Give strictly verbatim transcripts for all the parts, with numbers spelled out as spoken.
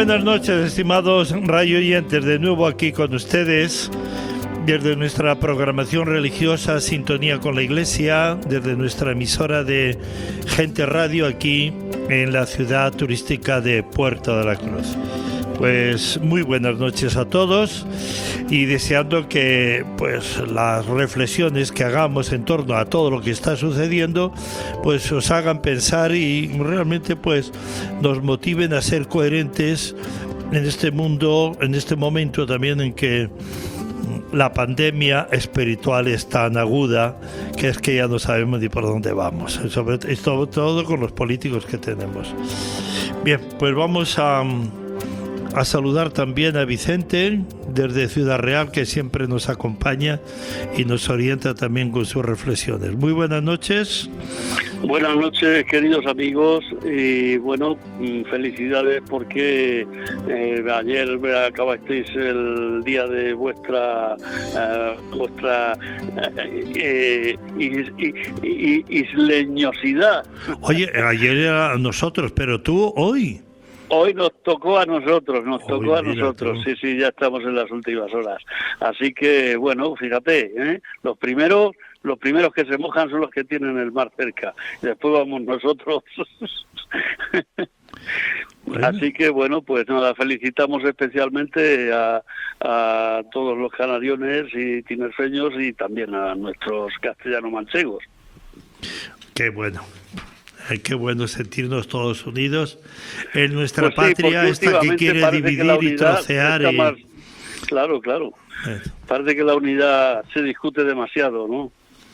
buenas noches, estimados radio oyentes, de nuevo aquí con ustedes desde nuestra programación religiosa Sintonía con la Iglesia, desde nuestra emisora de Gente Radio aquí en la ciudad turística de Puerto de la Cruz. Pues muy buenas noches a todos y deseando que pues las reflexiones que hagamos en torno a todo lo que está sucediendo pues os hagan pensar y realmente pues nos motiven a ser coherentes en este mundo, en este momento también en que la pandemia espiritual es tan aguda que es que ya no sabemos ni por dónde vamos, sobre, sobre todo con los políticos que tenemos. Bien, pues vamos a a saludar también a Vicente desde Ciudad Real, que siempre nos acompaña y nos orienta también con sus reflexiones. Muy buenas noches. Buenas noches, queridos amigos, y bueno, felicidades porque eh, ayer acabasteis el día de vuestra uh, vuestra eh, is, is, isleñosidad. Oye, ayer era nosotros, pero tú hoy. Hoy nos tocó a nosotros, nos tocó Hoy, a nosotros, tú. sí, sí, ya estamos en las últimas horas. Así que, bueno, fíjate, ¿eh? los primeros los primeros que se mojan son los que tienen el mar cerca, y después vamos nosotros. Bueno. Así que, bueno, pues nada, felicitamos especialmente a, a todos los canariones y tinerfeños y también a nuestros castellano-manchegos. Qué bueno. Ay, qué bueno sentirnos todos unidos en nuestra pues sí, patria, esta que quiere dividir que y trocear. Y... Más... Claro, claro. Eh. Parece que la unidad se discute demasiado, ¿no?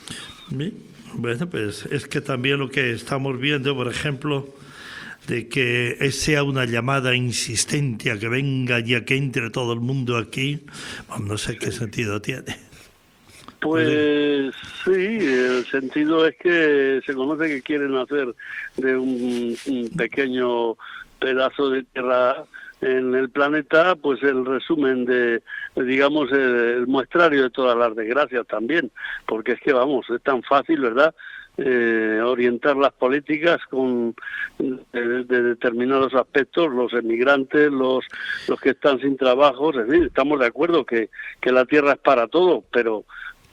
Bueno, pues es que también lo que estamos viendo, por ejemplo, de que sea una llamada insistente a que venga y a que entre todo el mundo aquí, bueno, no sé qué sentido tiene. Pues sí, el sentido es que se conoce que quieren hacer de un, un pequeño pedazo de tierra en el planeta, pues el resumen de, digamos, el, el muestrario de todas las desgracias también, porque es que, vamos, es tan fácil, ¿verdad?, eh, orientar las políticas con de, de determinados aspectos, los emigrantes, los los que están sin trabajo, es decir, estamos de acuerdo que, que la tierra es para todo, pero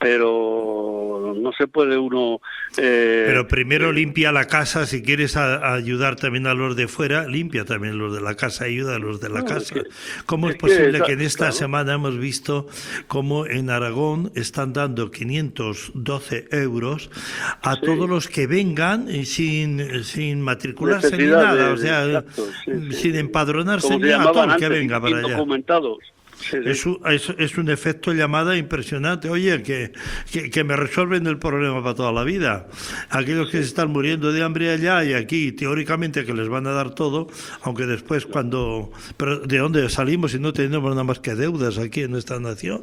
pero no se puede uno... Eh, pero primero limpia la casa, si quieres a, a ayudar también a los de fuera, limpia también los de la casa, ayuda a los de la no, casa. Es que, ¿Cómo es, es posible que, que en esta claro. semana hemos visto cómo en Aragón están dando quinientos doce euros a sí. todos los que vengan sin, sin matricularse ni nada, de, o sea, exacto, sí, sí, sin empadronarse ni nada, todo el que venga para allá. Documentados. Sí, sí. Es, un, es, es un efecto llamada impresionante. Oye, que, que, que me resuelven el problema para toda la vida. Aquellos que se están muriendo de hambre allá y aquí, teóricamente que les van a dar todo, aunque después cuando... Pero ¿de dónde salimos si no tenemos nada más que deudas aquí en esta nación?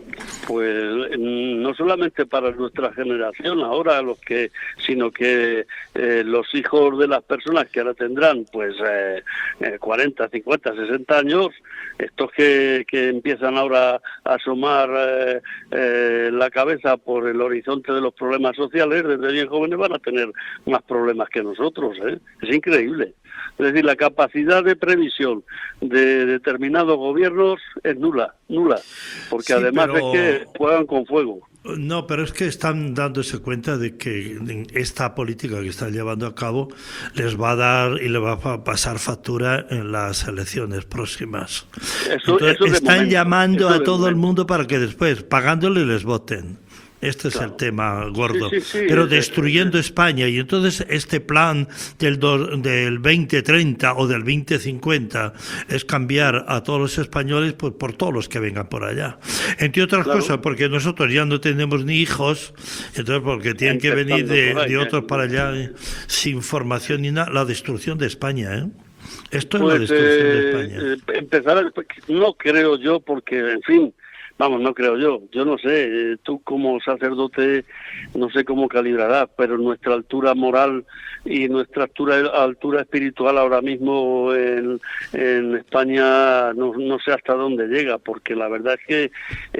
Pues no solamente para nuestra generación ahora, los que, sino que eh, los hijos de las personas que ahora tendrán pues eh, eh, cuarenta, cincuenta, sesenta años, estos que, que empiezan ahora a asomar eh, eh, la cabeza por el horizonte de los problemas sociales, desde bien jóvenes van a tener más problemas que nosotros, ¿eh? Es increíble. Es decir, la capacidad de previsión de determinados gobiernos es nula, nula, porque sí, además pero... es que juegan con fuego. No, pero es que están dándose cuenta de que esta política que están llevando a cabo les va a dar y le va a pasar factura en las elecciones próximas. Eso, Entonces, eso están momento, llamando a todo momento. el mundo para que después, pagándole, les voten. Este claro. es el tema gordo, sí, sí, sí, pero destruyendo es, España. Y entonces este plan del, do, del veinte treinta o del veinte cincuenta es cambiar a todos los españoles pues, por todos los que vengan por allá. Entre otras claro. cosas, porque nosotros ya no tenemos ni hijos, entonces porque tienen que venir de, ahí, de otros para allá eh, sin formación ni nada. La destrucción de España, ¿eh? Esto pues, es la destrucción eh, de España. Eh, empezar, no creo yo, porque, en fin, vamos, no creo yo, yo no sé, tú como sacerdote no sé cómo calibrarás, pero nuestra altura moral y nuestra altura, altura espiritual ahora mismo en, en España no, no sé hasta dónde llega, porque la verdad es que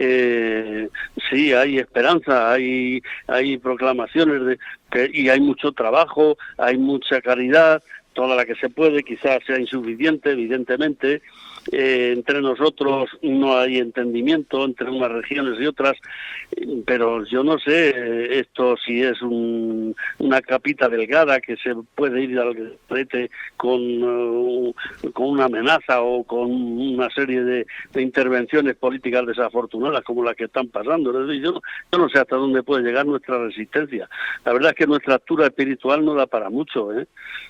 eh, sí, hay esperanza, hay, hay proclamaciones de, que, y hay mucho trabajo, hay mucha caridad, toda la que se puede, quizás sea insuficiente, evidentemente, eh, entre nosotros no hay entendimiento entre unas regiones y otras, pero yo no sé eh, esto si es un, una capita delgada que se puede ir al frente con, uh, con una amenaza o con una serie de, de intervenciones políticas desafortunadas como las que están pasando. Es decir, yo, yo no sé hasta dónde puede llegar nuestra resistencia. La verdad es que nuestra altura espiritual no da para mucho, ¿eh?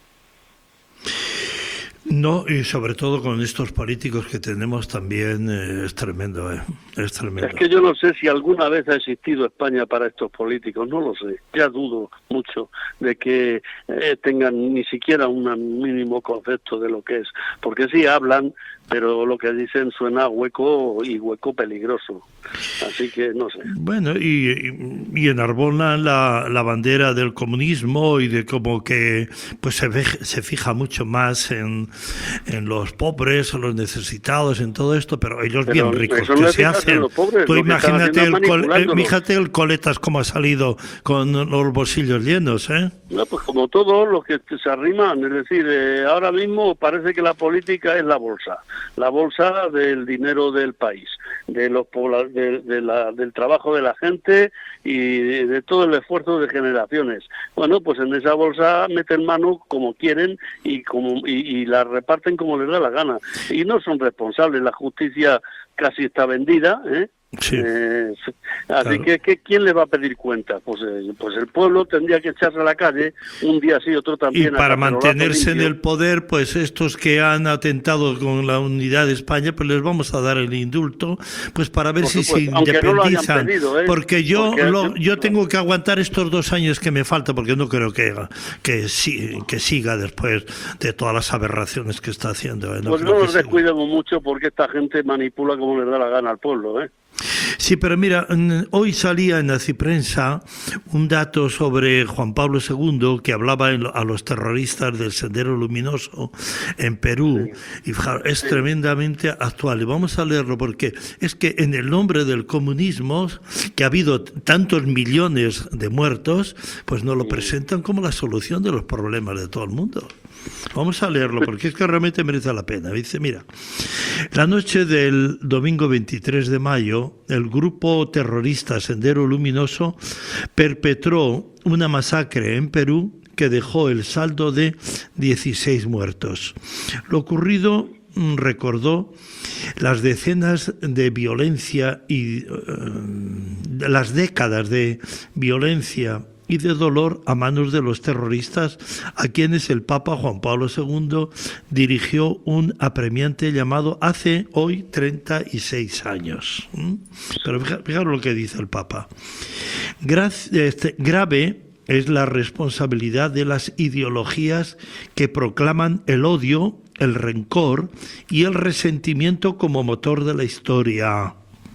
No, y sobre todo con estos políticos que tenemos también eh, es tremendo, ¿eh? Es tremendo. Es que yo no sé si alguna vez ha existido España para estos políticos, no lo sé. Ya dudo mucho de que eh, tengan ni siquiera un mínimo concepto de lo que es. Porque sí hablan, pero lo que dicen suena hueco y hueco peligroso. Así que no sé. Bueno, y, y, y enarbolan la, la bandera del comunismo y de como que pues se, ve, se fija mucho más en, en los pobres, en los necesitados, en todo esto, pero ellos pero bien ricos que no se hacen. Pobres, Tú imagínate el, col, el, fíjate el Coletas cómo ha salido con los bolsillos llenos, ¿eh? No, pues como todos los que se arriman, es decir, eh, ahora mismo parece que la política es la bolsa, la bolsa del dinero del país, de los de, de la, del trabajo de la gente y de, de todo el esfuerzo de generaciones. Bueno, pues en esa bolsa meten mano como quieren y como y, y la reparten como les da la gana. Y no son responsables, la justicia casi está vendida, ¿eh? Sí. Eh, así Claro. que, que ¿quién le va a pedir cuenta? Pues, eh, pues el pueblo tendría que echarse a la calle un día sí, otro también. Y para a mantenerse en limpio. el poder, pues estos que han atentado con la unidad de España, pues les vamos a dar el indulto, pues para ver Por si supuesto, se aunque no lo hayan independizan. pedido, ¿eh? Porque yo Porque lo, hacen- yo tengo que aguantar estos dos años que me falta, porque no creo que que, sí, que siga después de todas las aberraciones que está haciendo. ¿eh? No Pues creo no que nos siga. descuidemos mucho porque esta gente manipula como les da la gana al pueblo, ¿eh? Sí, pero mira, hoy salía en la Ciprensa un dato sobre Juan Pablo segundo que hablaba a los terroristas del Sendero Luminoso en Perú, y fijaros, es tremendamente actual. Y vamos a leerlo porque es que en el nombre del comunismo, que ha habido tantos millones de muertos, pues nos lo presentan como la solución de los problemas de todo el mundo. Vamos a leerlo porque es que realmente merece la pena. Dice, mira, la noche del domingo veintitrés de mayo, el grupo terrorista Sendero Luminoso perpetró una masacre en Perú que dejó el saldo de dieciséis muertos. Lo ocurrido recordó las decenas de violencia y uh, las décadas de violencia y de dolor a manos de los terroristas, a quienes el Papa Juan Pablo segundo dirigió un apremiante llamado hace hoy treinta y seis años. ¿Mm? Pero fijaros lo que dice el Papa. Gra- este, grave es la responsabilidad de las ideologías que proclaman el odio, el rencor y el resentimiento como motor de la historia,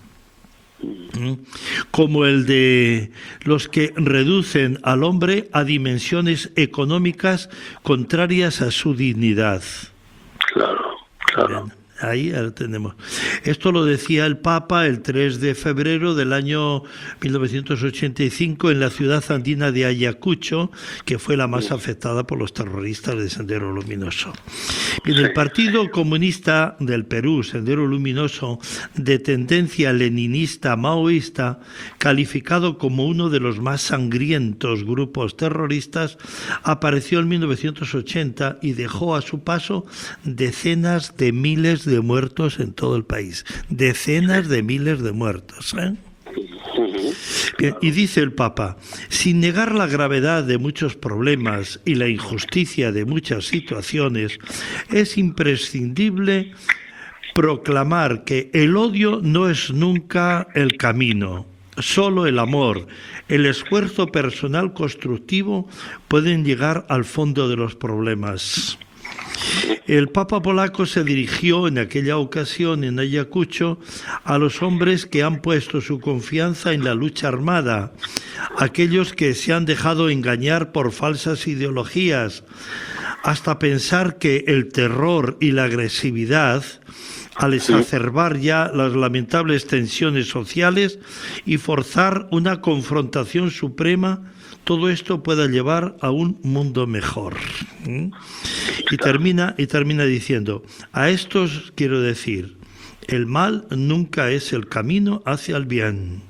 como el de los que reducen al hombre a dimensiones económicas contrarias a su dignidad. Claro, claro. Bien. Ahí lo tenemos. Esto lo decía el Papa el tres de febrero del año mil novecientos ochenta y cinco en la ciudad andina de Ayacucho, que fue la más afectada por los terroristas de Sendero Luminoso. Bien, el Partido Comunista del Perú, Sendero Luminoso, de tendencia leninista maoísta, calificado como uno de los más sangrientos grupos terroristas, apareció en mil novecientos ochenta y dejó a su paso decenas de miles de de muertos en todo el país, decenas de miles de muertos, ¿eh? Bien, y dice el Papa, sin negar la gravedad de muchos problemas y la injusticia de muchas situaciones, es imprescindible proclamar que el odio no es nunca el camino. Solo el amor, el esfuerzo personal constructivo pueden llegar al fondo de los problemas. El Papa polaco se dirigió en aquella ocasión en Ayacucho a los hombres que han puesto su confianza en la lucha armada, aquellos que se han dejado engañar por falsas ideologías, hasta pensar que el terror y la agresividad al exacerbar ya las lamentables tensiones sociales y forzar una confrontación suprema, todo esto pueda llevar a un mundo mejor. ¿Mm? Y termina, y termina diciendo, a estos quiero decir, el mal nunca es el camino hacia el bien.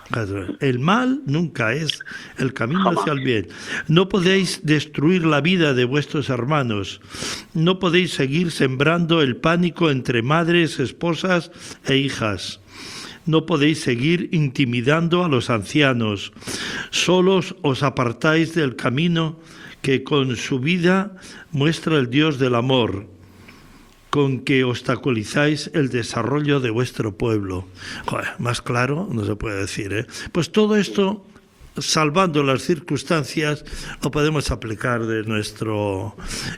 El mal nunca es el camino hacia el bien. No podéis destruir la vida de vuestros hermanos. No podéis seguir sembrando el pánico entre madres, esposas e hijas. No podéis seguir intimidando a los ancianos. Solos os apartáis del camino que con su vida muestra el Dios del amor, con que obstaculizáis el desarrollo de vuestro pueblo. Joder, más claro no se puede decir, ¿eh? Pues todo esto, salvando las circunstancias, lo podemos aplicar de nuestro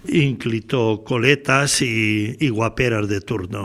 ínclito coletas y, y guaperas de turno.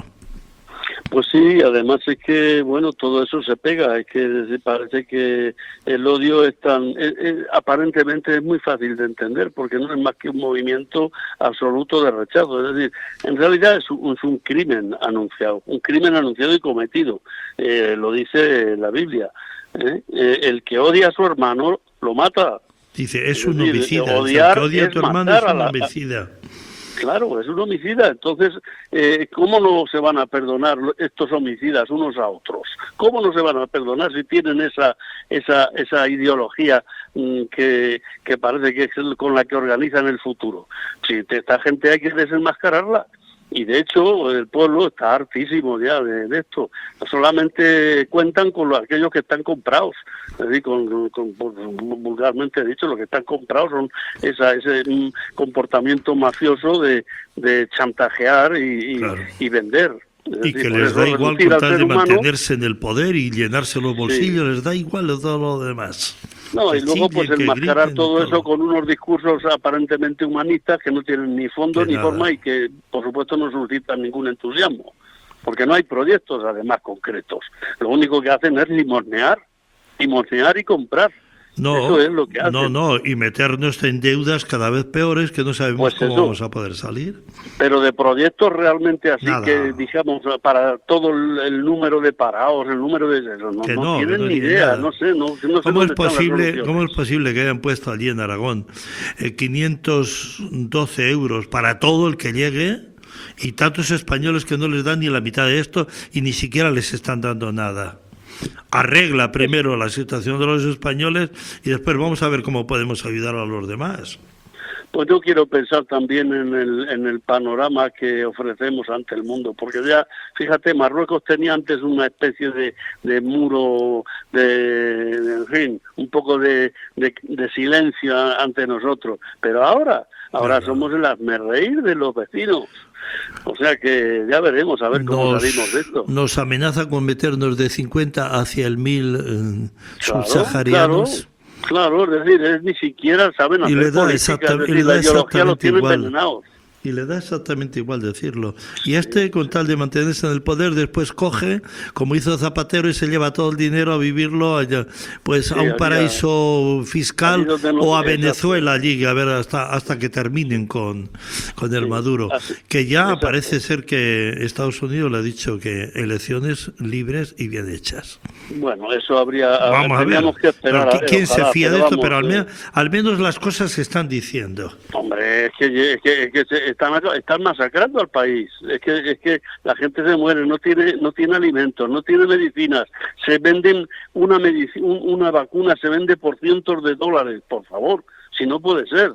Pues sí, además es que, bueno, todo eso se pega, es que parece que el odio es tan, es, es, aparentemente es muy fácil de entender, porque no es más que un movimiento absoluto de rechazo, es decir, en realidad es un, es un crimen anunciado, un crimen anunciado y cometido, eh, lo dice la Biblia, ¿eh? Eh, el que odia a su hermano lo mata. Dice, es, es un decir, homicida, odiar el que odia a tu hermano es un homicida. Claro, es un homicida. Entonces, eh, ¿cómo no se van a perdonar estos homicidas unos a otros? ¿Cómo no se van a perdonar si tienen esa esa esa ideología mmm, que, que parece que es con la que organizan el futuro? Si esta gente hay que desenmascararla. Y de hecho el pueblo está hartísimo ya de, de esto. No solamente cuentan con los, aquellos que están comprados, es decir, con, con, con, vulgarmente dicho, los que están comprados son esa, ese um, comportamiento mafioso de, de chantajear y, y, claro. y vender. Es y decir, que les da igual con tal de mantenerse en el poder y llenarse los bolsillos, sí. Les da igual de todo lo demás. No, y luego pues enmascarar todo eso con unos discursos aparentemente humanistas que no tienen ni fondo ni forma y que por supuesto no suscitan ningún entusiasmo, porque no hay proyectos además concretos. Lo único que hacen es limosnear, limosnear y comprar. No, eso es lo que hacen. no, no, y meternos en deudas cada vez peores que no sabemos pues cómo eso. Vamos a poder salir. Pero de proyectos realmente así Nada. Que, digamos, para todo el, el número de parados, el número de... No, no, no tienen no ni idea, nada. no sé. No, no sé ¿Cómo, es posible, ¿Cómo es posible que hayan puesto allí en Aragón eh, quinientos doce euros para todo el que llegue y tantos españoles que no les dan ni la mitad de esto y ni siquiera les están dando nada? Arregla primero la situación de los españoles y después vamos a ver cómo podemos ayudar a los demás. Pues yo quiero pensar también en el, en el panorama que ofrecemos ante el mundo, porque ya, fíjate, Marruecos tenía antes una especie de, de muro, de, de, en fin, un poco de, de, de silencio ante nosotros, pero ahora, ahora claro. Somos el hazmerreír de los vecinos. O sea que ya veremos a ver cómo nos, salimos de esto. Nos amenaza con meternos de cincuenta hacia el mil eh, claro, subsaharianos. Claro, claro, es decir, es, ni siquiera saben hacer y le da política, es decir, la ideología los tiene envenenados. Y le da exactamente igual decirlo. Y este, con tal de mantenerse en el poder, después coge, como hizo Zapatero, y se lleva todo el dinero a vivirlo allá, pues sí, a un paraíso fiscal o a Venezuela allí, a ver hasta hasta que terminen con, con el sí, Maduro. Así, que ya exacto. Parece ser que Estados Unidos le ha dicho que elecciones libres y bien hechas. Bueno, eso habría... Vamos a ver. Que esperar, pero, ¿quién ojalá, se fía de esto? Pero al, eh. menos, al menos las cosas se están diciendo. Hombre, es que, es que, es que se, están, están masacrando al país. Es que es que la gente se muere, no tiene no tiene alimentos, no tiene medicinas. Se venden una medici- una vacuna, se vende por cientos de dólares. Por favor, si no puede ser.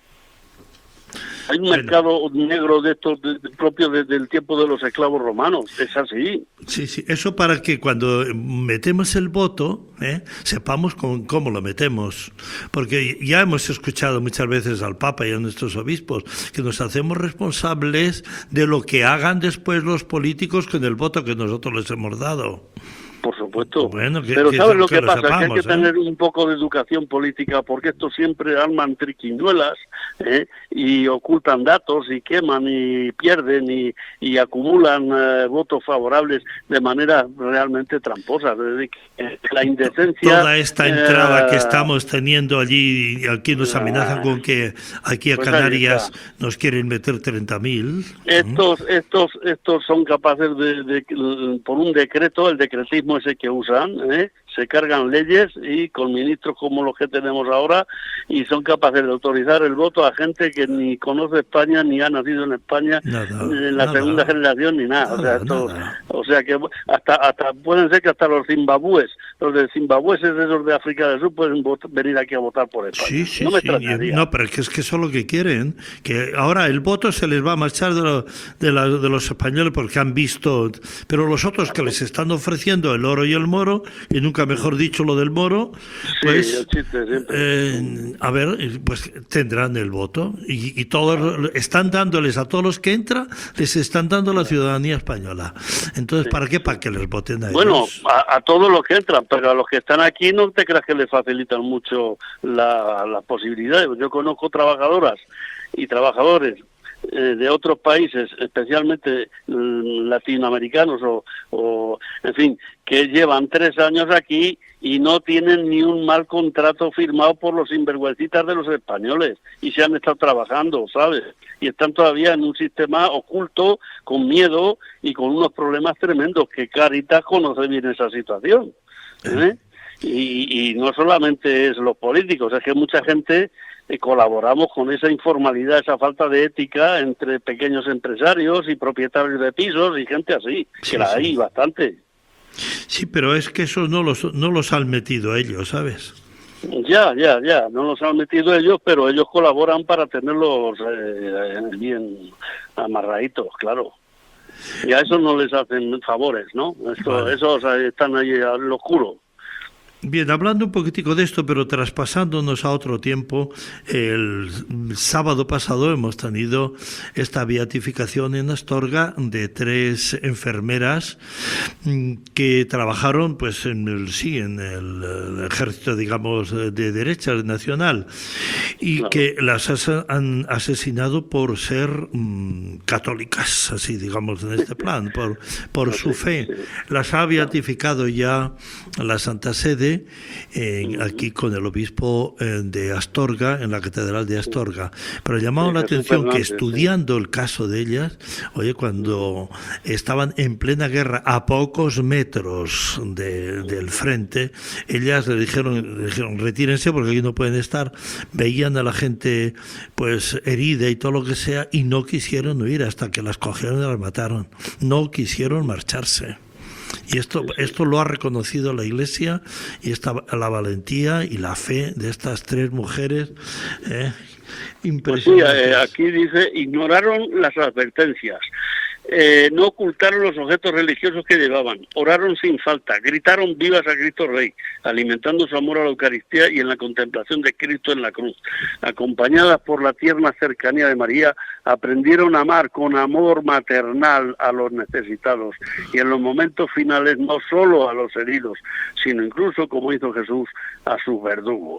Hay un bueno. mercado negro de estos de, de, propio desde el tiempo de los esclavos romanos, es así. Sí, sí, eso para que cuando metemos el voto, ¿eh? sepamos con, cómo lo metemos, porque ya hemos escuchado muchas veces al Papa y a nuestros obispos que nos hacemos responsables de lo que hagan después los políticos con el voto que nosotros les hemos dado. Por supuesto. Bueno, que, pero que, ¿sabes lo que, que lo pasa? sepamos, que hay que ¿eh? tener un poco de educación política, porque estos siempre arman triquiñuelas, ¿eh? Y ocultan datos y queman y pierden y, y acumulan eh, votos favorables de manera realmente tramposa. Es decir, que la indecencia... Toda esta entrada eh, que estamos teniendo allí, y aquí nos amenazan con que aquí a pues Canarias nos quieren meter treinta mil. Estos, estos, estos son capaces de, de, por un decreto, el decretismo ese que usan, ¿eh? Se cargan leyes y con ministros como los que tenemos ahora y son capaces de autorizar el voto a gente que ni conoce España ni ha nacido en España Nada, en la nada, segunda generación ni nada. nada, o sea, esto, nada. o sea que hasta hasta pueden ser que hasta los zimbabúes, los de zimbabúeses esos de África del Sur pueden vot- venir aquí a votar por España. Sí, sí, no me sí. extrañaría. No, pero es que es que eso es lo que quieren, que ahora el voto se les va a marchar de, lo, de, la, de los españoles porque han visto, pero los otros que les están ofreciendo el oro y el moro, y nunca mejor dicho lo del moro, pues sí, el chiste siempre. eh, a ver, pues tendrán el voto y, y todos están dándoles a todos los que entran, les están dando la ciudadanía española. Entonces, Sí. ¿para qué? Para que les voten a ellos. Bueno, a, a todos los que entran, pero a los que están aquí no te creas que les facilitan mucho la, las posibilidades. Yo conozco trabajadoras y trabajadores eh, de otros países, especialmente mm, latinoamericanos o, o, en fin, que llevan tres años aquí y no tienen ni un mal contrato firmado por los sinvergüencitas de los españoles y se han estado trabajando, ¿sabes? Y están todavía en un sistema oculto, con miedo y con unos problemas tremendos, que Cáritas conoce bien esa situación, ¿eh? Y, y no solamente es los políticos, es que mucha gente eh, colaboramos con esa informalidad, esa falta de ética entre pequeños empresarios y propietarios de pisos y gente así, Sí, que la sí. hay bastante. Sí, pero es que esos no los, no los han metido ellos, ¿sabes? Ya, ya, ya, no los han metido ellos, pero ellos colaboran para tenerlos eh, bien amarraditos, claro. Y a eso no les hacen favores, ¿no? Esto, Vale. Esos eh, están ahí al oscuro. Bien, hablando un poquitico de esto, pero traspasándonos a otro tiempo, el sábado pasado hemos tenido esta beatificación en Astorga de tres enfermeras mm, que trabajaron, pues, en el sí, en el, el ejército, digamos, de derecha nacional, y Claro. que las as- han asesinado por ser mm, católicas, así, digamos, en este plan, por, por su fe. Las ha beatificado ya la Santa Sede, Eh, aquí con el obispo eh, de Astorga, en la catedral de Astorga. Pero llamaba Sí, la Jesús atención que Fernández, sí. estudiando el caso de ellas, oye, cuando estaban en plena guerra a pocos metros de- del frente, ellas le dijeron, le dijeron retírense porque aquí no pueden estar. Veían a la gente pues herida y todo lo que sea y no quisieron huir hasta que las cogieron y las mataron. No quisieron marcharse. Y esto, esto lo ha reconocido la Iglesia, y esta, la valentía y la fe de estas tres mujeres, eh, Pues sí, impresionantes. eh, aquí dice, ignoraron las advertencias, eh, no ocultaron los objetos religiosos que llevaban, oraron sin falta, gritaron vivas a Cristo Rey, alimentando su amor a la Eucaristía y en la contemplación de Cristo en la cruz. Acompañadas por la tierna cercanía de María, aprendieron a amar con amor maternal a los necesitados y en los momentos finales no solo a los heridos, sino incluso, como hizo Jesús, a sus verdugos.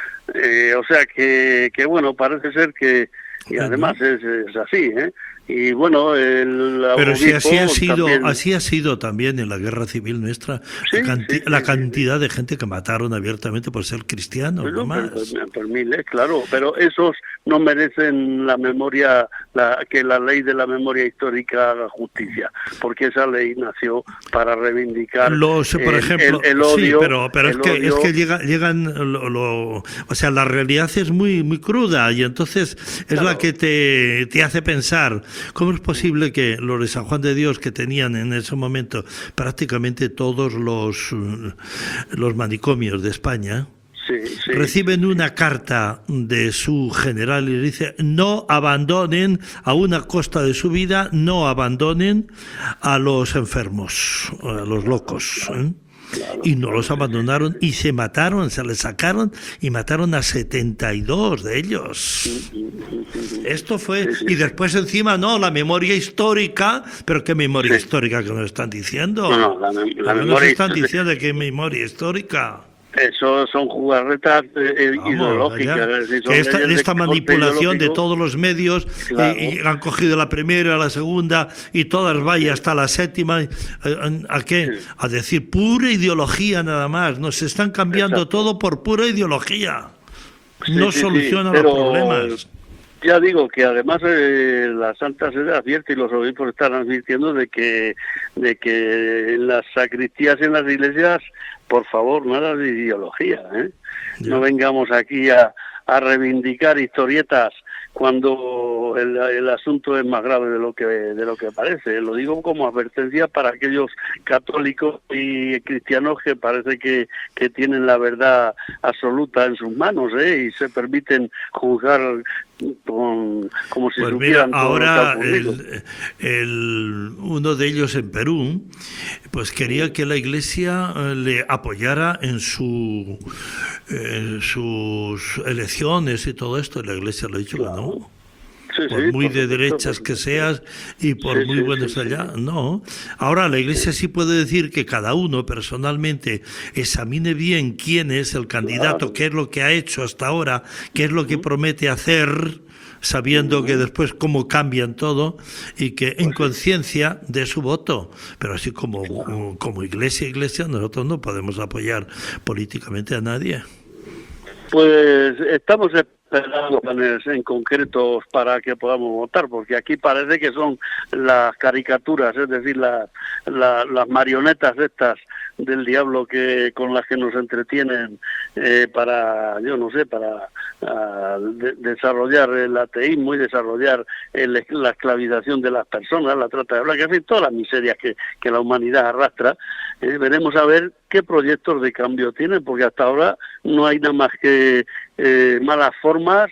Eh, o sea que, que, bueno, parece ser que, y además es, es así, ¿eh? Y bueno, el Pero si así ha obispo sido, también- así ha sido también en la guerra civil nuestra, Sí, la, canti- sí, sí, la sí, cantidad de gente que mataron abiertamente por ser cristianos, Bueno, no más. por, por miles, claro, pero esos no merecen la memoria, la, que la ley de la memoria histórica haga justicia, porque esa ley nació para reivindicar Los, por el, ejemplo, el, el odio. sí, pero, pero es el que odio. es que llega, llegan, lo, lo- o sea, la realidad es muy muy cruda y entonces es Claro. la que te, te hace pensar cómo es posible que los de San Juan de Dios, que tenían en ese momento prácticamente todos los eh, los manicomios de España, Sí, sí. reciben una carta de su general y le dice: no abandonen, a una costa de su vida, no abandonen a los enfermos, a los locos, ¿eh? Claro, y no claro, los abandonaron y se mataron, se les sacaron y mataron a setenta y dos de ellos. Esto fue, sí, sí, y después encima no, la memoria histórica, pero ¿qué memoria sí. histórica que nos están diciendo? No, no, la, mem- la ¿Qué nos memoria están histórica- diciendo de qué memoria histórica? Eso son jugarretas eh, Vamos, ideológicas. allá. Es decir, son Que esta, leyes de esta corte manipulación de ideológico. todos los medios, Claro. eh, y han cogido la primera, la segunda y todas vaya hasta la séptima, eh, ¿a qué? Sí. A decir pura ideología nada más, nos están cambiando Exacto. todo por pura ideología, Sí, no sí, sí, solucionan pero los problemas. Ya digo que además eh, la Santa Sede advierte y los obispos están advirtiendo de que de que en las sacristías y en las iglesias, por favor, nada de ideología, ¿eh? Ya. No vengamos aquí a, a reivindicar historietas cuando el, el asunto es más grave de lo que de lo que parece. Lo digo como advertencia para aquellos católicos y cristianos que parece que, que tienen la verdad absoluta en sus manos, ¿eh? Y se permiten juzgar con, como si Pues mira, supieran todo ahora lo que ha ocurrido. el, el- uno de ellos en Perú, pues quería que la Iglesia eh, le apoyara en su en sus elecciones y todo esto. Y la Iglesia le ha dicho que no. Sí, Por sí, muy por de supuesto, derechas por que supuesto. seas y por Sí, muy sí, buenos sí, sí. allá, no. Ahora la Iglesia sí puede decir que cada uno personalmente examine bien quién es el candidato, Claro. qué es lo que ha hecho hasta ahora, qué es lo que promete hacer, sabiendo que después cómo cambian todo y que en conciencia de su voto. Pero así como, como iglesia, iglesia, nosotros no podemos apoyar políticamente a nadie. Pues estamos esperando planes en concretos para que podamos votar, porque aquí parece que son las caricaturas, es decir, la, la, las marionetas estas del diablo que con las que nos entretienen eh, para, yo no sé, para uh, de, desarrollar el ateísmo y desarrollar el, la esclavización de las personas, la trata de blancas, en fin, todas las miserias que, que la humanidad arrastra. Eh, veremos a ver qué proyectos de cambio tienen, porque hasta ahora no hay nada más que eh, malas formas,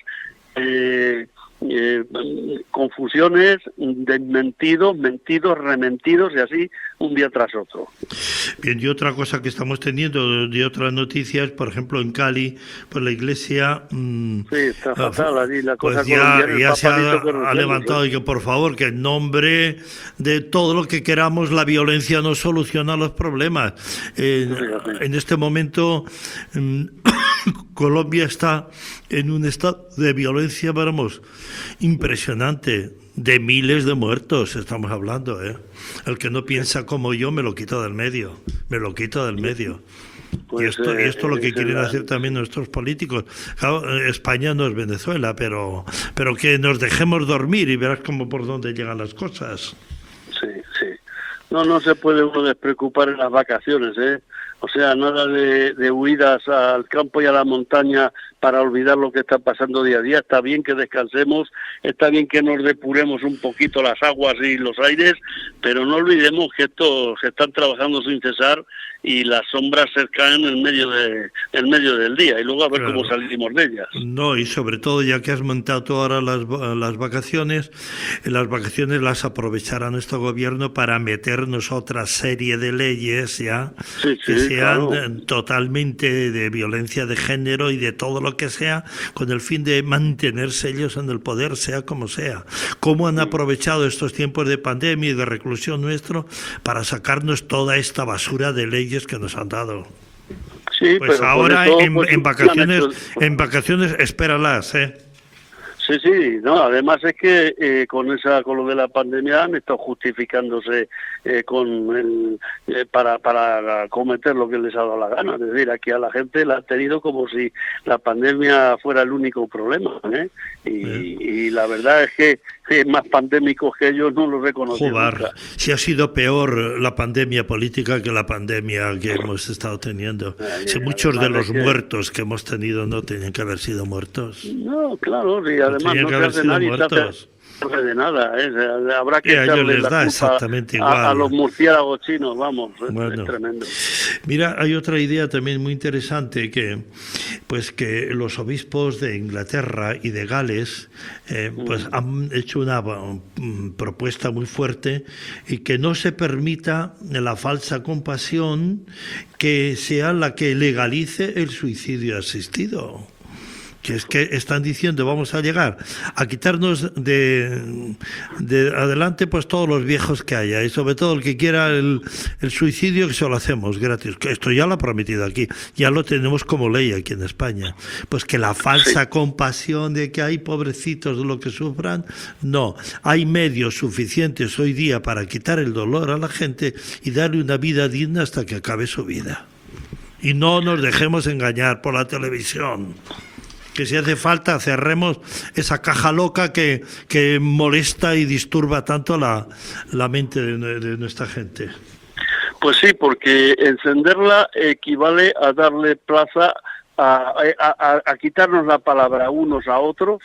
eh, eh, confusiones, desmentidos, mentidos, rementidos y así un día tras otro. Bien, y otra cosa que estamos teniendo de otras noticias, por ejemplo en Cali, pues la iglesia mmm, sí, está fatal allí la pues cosa ya, colombiana, ya se ha, papalito ha levantado, ¿eh? Y que por favor, que en nombre de todo lo que queramos, la violencia no soluciona los problemas. Eh, sí, en este momento mmm, Colombia está en un estado de violencia, vamos, impresionante, de miles de muertos estamos hablando, ¿eh? El que no piensa como yo me lo quito del medio, me lo quito del medio. Pues, y esto, eh, y esto es lo que es quieren la... hacer también nuestros políticos. Claro, España no es Venezuela, pero, pero que nos dejemos dormir y verás cómo por dónde llegan las cosas. Sí, sí. No, no se puede uno despreocupar en las vacaciones, ¿eh? O sea, nada de, de huidas al campo y a la montaña para olvidar lo que está pasando día a día. Está bien que descansemos, está bien que nos depuremos un poquito las aguas y los aires, pero no olvidemos que estos se están trabajando sin cesar y las sombras se caen en medio de en medio del día y luego a ver Claro. cómo salimos de ellas. No, y sobre todo, ya que has montado tú ahora las, las vacaciones, las vacaciones las aprovechará nuestro gobierno para meternos otra serie de leyes ya Sí, que sí, sean claro. totalmente de violencia de género y de todo lo que sea, con el fin de mantenerse ellos en el poder, sea como sea. ¿Cómo han aprovechado estos tiempos de pandemia y de reclusión nuestro para sacarnos toda esta basura de leyes que nos han dado? Sí, Pues pero ahora sobre todo, en, pues, en vacaciones, han hecho- en vacaciones espéralas, ¿eh? Sí, sí, no, además es que eh, con esa con lo de la pandemia han estado justificándose eh, con el, eh, para para cometer lo que les ha dado la gana, es decir, aquí a la gente la ha tenido como si la pandemia fuera el único problema, ¿eh? Y, Sí. y la verdad es que eh, más pandémicos que ellos no los reconocen. Joder, si ha sido peor la pandemia política que la pandemia que hemos estado teniendo. Ay, Si ay, muchos de además los es que- muertos que hemos tenido no tenían que haber sido muertos. No, claro, y además tenían no que se haber hace sido nadie, se hace, muertos. sirve de nada, ¿eh? Habrá que y a ellos echarle les la da culpa exactamente igual. A, a los murciélagos chinos, vamos, bueno, es tremendo. Mira, hay otra idea también muy interesante, que pues que los obispos de Inglaterra y de Gales eh, pues mm. han hecho una um, propuesta muy fuerte, y que no se permita la falsa compasión que sea la que legalice el suicidio asistido. Que es que están diciendo, vamos a llegar a quitarnos de, de adelante pues todos los viejos que haya, y sobre todo el que quiera el, el suicidio, que se lo hacemos gratis, que esto ya lo ha prometido aquí, ya lo tenemos como ley aquí en España. Pues que la falsa compasión de que hay pobrecitos de lo que sufran, no, hay medios suficientes hoy día para quitar el dolor a la gente y darle una vida digna hasta que acabe su vida. Y no nos dejemos engañar por la televisión, que si hace falta cerremos esa caja loca que, que molesta y disturba tanto la, la mente de, de nuestra gente. Pues sí, porque encenderla equivale a darle plaza a, a, a, a quitarnos la palabra unos a otros,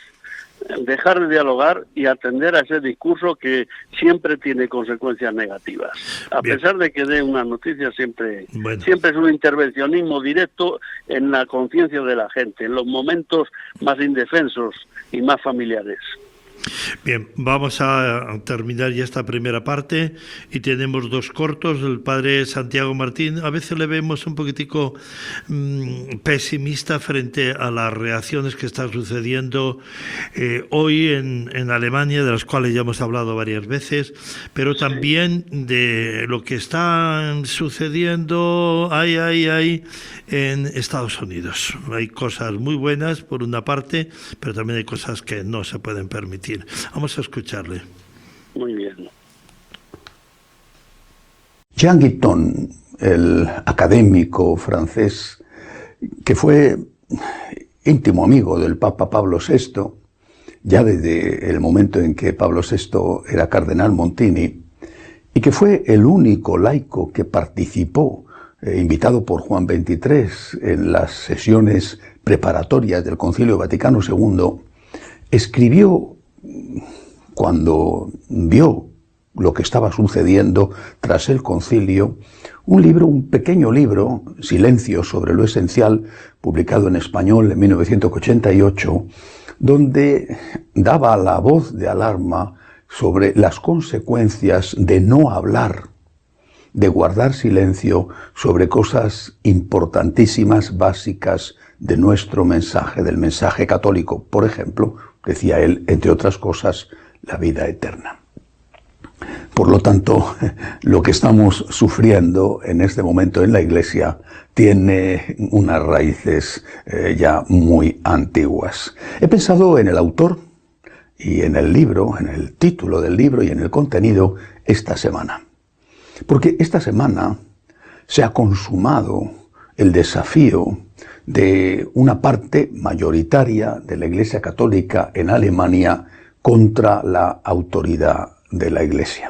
dejar de dialogar y atender a ese discurso que siempre tiene consecuencias negativas. A Bien. pesar de que dé una noticia, siempre, bueno. siempre es un intervencionismo directo en la conciencia de la gente, en los momentos más indefensos y más familiares. Bien, vamos a terminar ya esta primera parte y tenemos dos cortos. El padre Santiago Martín, a veces le vemos un poquitico mmm, pesimista frente a las reacciones que están sucediendo eh, hoy en, en Alemania, de las cuales ya hemos hablado varias veces, pero también de lo que está sucediendo ahí, ahí, ahí en Estados Unidos. Hay cosas muy buenas por una parte, pero también hay cosas que no se pueden permitir. Vamos a escucharle. Muy bien. Jean Guitton, el académico francés que fue íntimo amigo del Papa Pablo sexto, ya desde el momento en que Pablo sexto era cardenal Montini, y que fue el único laico que participó, eh, invitado por Juan veintitrés, en las sesiones preparatorias del Concilio Vaticano segundo, escribió, cuando vio lo que estaba sucediendo tras el concilio, un libro, un pequeño libro, Silencio sobre lo esencial, publicado en español en mil novecientos ochenta y ocho, donde daba la voz de alarma sobre las consecuencias de no hablar, de guardar silencio sobre cosas importantísimas, básicas de nuestro mensaje, del mensaje católico. Por ejemplo, decía él, entre otras cosas, la vida eterna. Por lo tanto, lo que estamos sufriendo en este momento en la Iglesia tiene unas raíces eh, ya muy antiguas. He pensado en el autor y en el libro, en el título del libro y en el contenido esta semana. Porque esta semana se ha consumado el desafío de una parte mayoritaria de la Iglesia Católica en Alemania contra la autoridad de la Iglesia.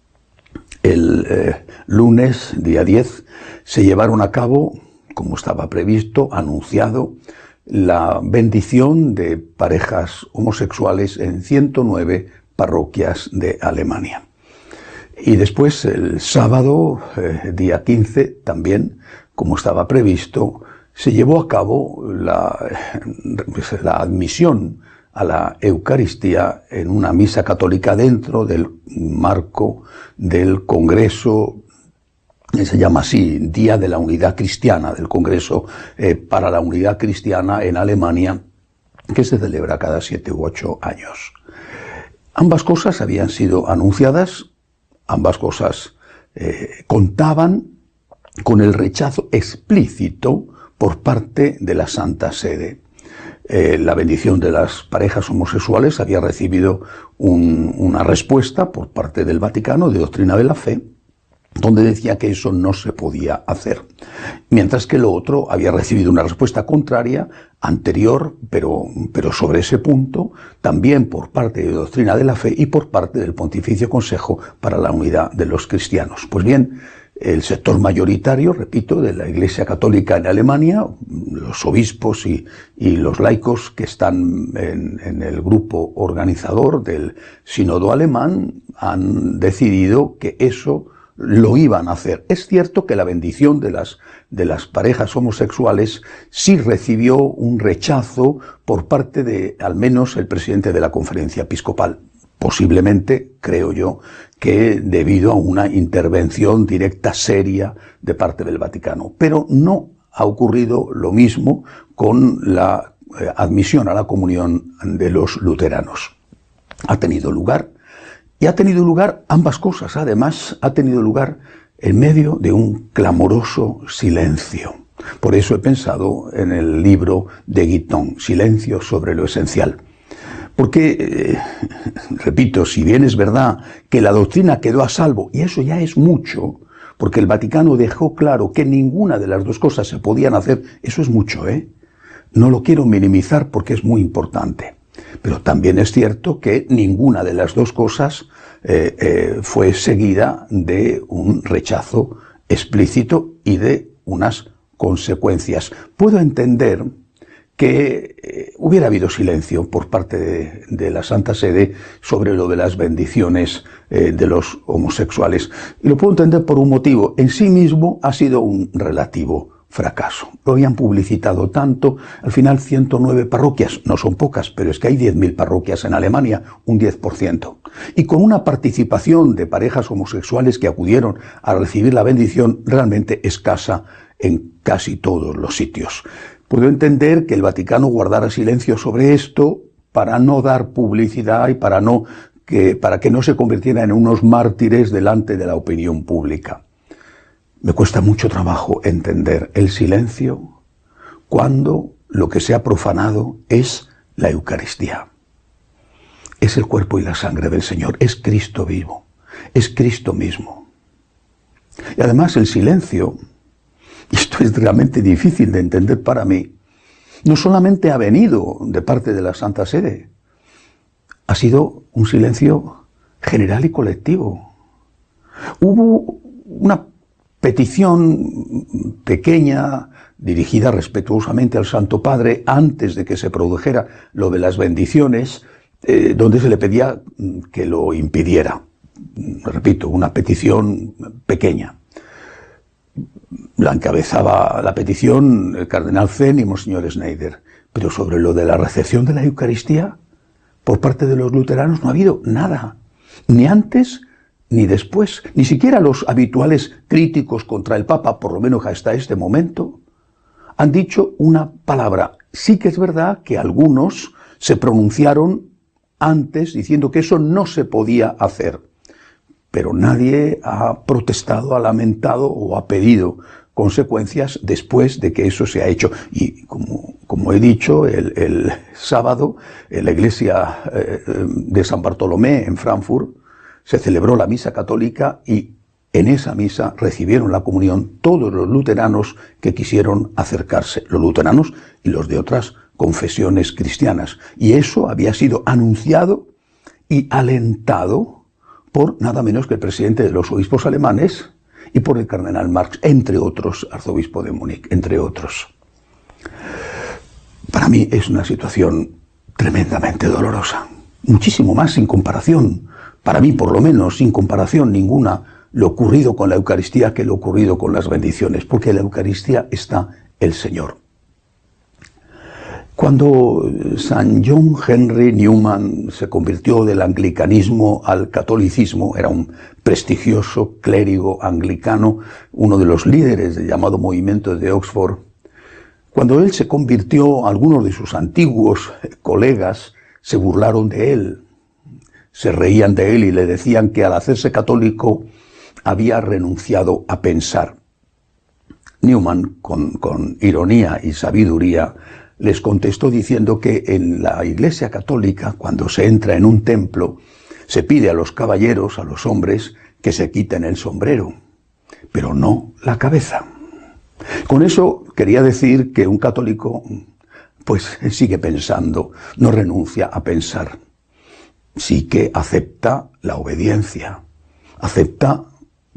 El eh, lunes, día diez, se llevaron a cabo, como estaba previsto, anunciado, la bendición de parejas homosexuales en ciento nueve parroquias de Alemania. Y después, el sábado, eh, día quince, también, como estaba previsto, se llevó a cabo la, la admisión a la Eucaristía en una misa católica dentro del marco del Congreso, que se llama así, Día de la Unidad Cristiana, del Congreso eh, para la Unidad Cristiana en Alemania, que se celebra cada siete u ocho años. Ambas cosas habían sido anunciadas, ambas cosas eh, contaban con el rechazo explícito por parte de la Santa Sede. Eh, la bendición de las parejas homosexuales había recibido un, una respuesta por parte del Vaticano de Doctrina de la Fe, donde decía que eso no se podía hacer. Mientras que lo otro había recibido una respuesta contraria, anterior, pero, pero sobre ese punto, también por parte de Doctrina de la Fe y por parte del Pontificio Consejo para la Unidad de los Cristianos. Pues bien, el sector mayoritario, repito, de la Iglesia Católica en Alemania, los obispos y, y los laicos que están en, en el grupo organizador del sínodo alemán, han decidido que eso lo iban a hacer. Es cierto que la bendición de las, de las parejas homosexuales sí recibió un rechazo por parte de, al menos, el presidente de la Conferencia Episcopal. Posiblemente, creo yo, que debido a una intervención directa seria de parte del Vaticano. Pero no ha ocurrido lo mismo con la eh, admisión a la comunión de los luteranos. Ha tenido lugar, y ha tenido lugar ambas cosas. Además, ha tenido lugar en medio de un clamoroso silencio. Por eso he pensado en el libro de Guitton, Silencio sobre lo esencial. Porque, eh, repito, si bien es verdad que la doctrina quedó a salvo, y eso ya es mucho, porque el Vaticano dejó claro que ninguna de las dos cosas se podían hacer, eso es mucho, ¿eh? No lo quiero minimizar porque es muy importante. Pero también es cierto que ninguna de las dos cosas eh, eh, fue seguida de un rechazo explícito y de unas consecuencias. Puedo entender que eh, hubiera habido silencio por parte de, de la Santa Sede sobre lo de las bendiciones eh, de los homosexuales. Y lo puedo entender por un motivo. En sí mismo ha sido un relativo fracaso. Lo habían publicitado tanto, al final ciento nueve parroquias, no son pocas, pero es que hay diez mil parroquias en Alemania, un diez por ciento. Y con una participación de parejas homosexuales que acudieron a recibir la bendición realmente escasa en casi todos los sitios. Puedo entender que el Vaticano guardara silencio sobre esto para no dar publicidad y para, no, que, para que no se convirtiera en unos mártires delante de la opinión pública. Me cuesta mucho trabajo entender el silencio cuando lo que se ha profanado es la Eucaristía. Es el cuerpo y la sangre del Señor, es Cristo vivo, es Cristo mismo. Y además el silencio, y esto es realmente difícil de entender para mí, no solamente ha venido de parte de la Santa Sede, ha sido un silencio general y colectivo. Hubo una petición pequeña, dirigida respetuosamente al Santo Padre, antes de que se produjera lo de las bendiciones, eh, donde se le pedía que lo impidiera. Repito, una petición pequeña. La encabezaba la petición el cardenal Zen y Monseñor Schneider. Pero sobre lo de la recepción de la Eucaristía, por parte de los luteranos no ha habido nada. Ni antes ni después. Ni siquiera los habituales críticos contra el Papa, por lo menos hasta este momento, han dicho una palabra. Sí que es verdad que algunos se pronunciaron antes diciendo que eso no se podía hacer. Pero nadie ha protestado, ha lamentado o ha pedido consecuencias después de que eso se ha hecho. Y como, como he dicho, el, el sábado en la iglesia eh, de San Bartolomé en Frankfurt se celebró la misa católica y en esa misa recibieron la comunión todos los luteranos que quisieron acercarse, los luteranos y los de otras confesiones cristianas. Y eso había sido anunciado y alentado por nada menos que el presidente de los obispos alemanes y por el cardenal Marx, entre otros, arzobispo de Múnich, entre otros. Para mí es una situación tremendamente dolorosa, muchísimo más sin comparación, para mí por lo menos sin comparación ninguna, lo ocurrido con la Eucaristía que lo ocurrido con las bendiciones, porque en la Eucaristía está el Señor. Cuando San John Henry Newman se convirtió del anglicanismo al catolicismo, era un prestigioso clérigo anglicano, uno de los líderes del llamado movimiento de Oxford. Cuando él se convirtió, algunos de sus antiguos colegas se burlaron de él, se reían de él y le decían que al hacerse católico había renunciado a pensar. Newman, con, con ironía y sabiduría, les contestó diciendo que en la Iglesia Católica, cuando se entra en un templo, se pide a los caballeros, a los hombres, que se quiten el sombrero, pero no la cabeza. Con eso quería decir que un católico, pues, sigue pensando, no renuncia a pensar. Sí que acepta la obediencia, acepta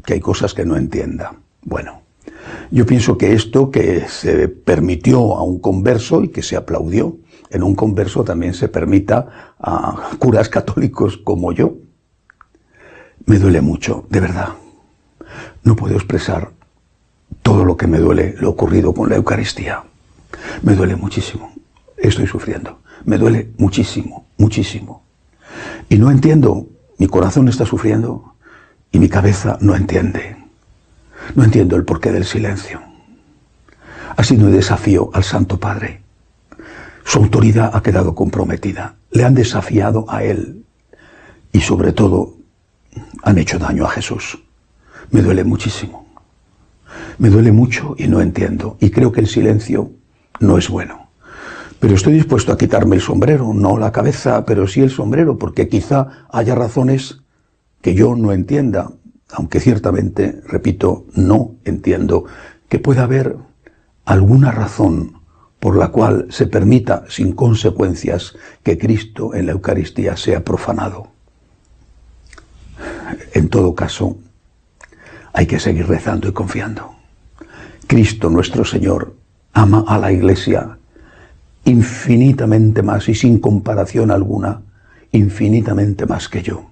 que hay cosas que no entienda. Bueno, yo pienso que esto que se permitió a un converso y que se aplaudió en un converso también se permita a curas católicos como yo. Me duele mucho, de verdad. No puedo expresar todo lo que me duele, lo ocurrido con la Eucaristía. Me duele muchísimo. Estoy sufriendo. Me duele muchísimo, muchísimo. Y no entiendo, mi corazón está sufriendo y mi cabeza no entiende. No entiendo el porqué del silencio. Ha sido un desafío al Santo Padre. Su autoridad ha quedado comprometida. Le han desafiado a él y sobre todo han hecho daño a Jesús. Me duele muchísimo. Me duele mucho y no entiendo. Y creo que el silencio no es bueno. Pero estoy dispuesto a quitarme el sombrero, no la cabeza, pero sí el sombrero, porque quizá haya razones que yo no entienda, aunque ciertamente, repito, no entiendo, que pueda haber alguna razón por la cual se permita sin consecuencias que Cristo en la Eucaristía sea profanado. En todo caso, hay que seguir rezando y confiando. Cristo nuestro Señor ama a la Iglesia infinitamente más y sin comparación alguna, infinitamente más que yo.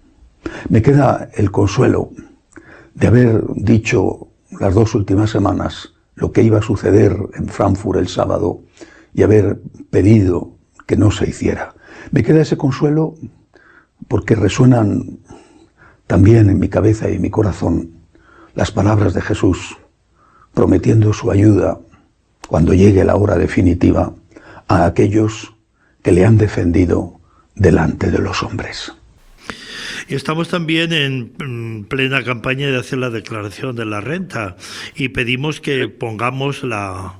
Me queda el consuelo de haber dicho las dos últimas semanas lo que iba a suceder en Frankfurt el sábado y haber pedido que no se hiciera. Me queda ese consuelo porque resuenan también en mi cabeza y en mi corazón las palabras de Jesús prometiendo su ayuda cuando llegue la hora definitiva a aquellos que le han defendido delante de los hombres. Y estamos también en plena campaña de hacer la declaración de la renta y pedimos que sí. pongamos la,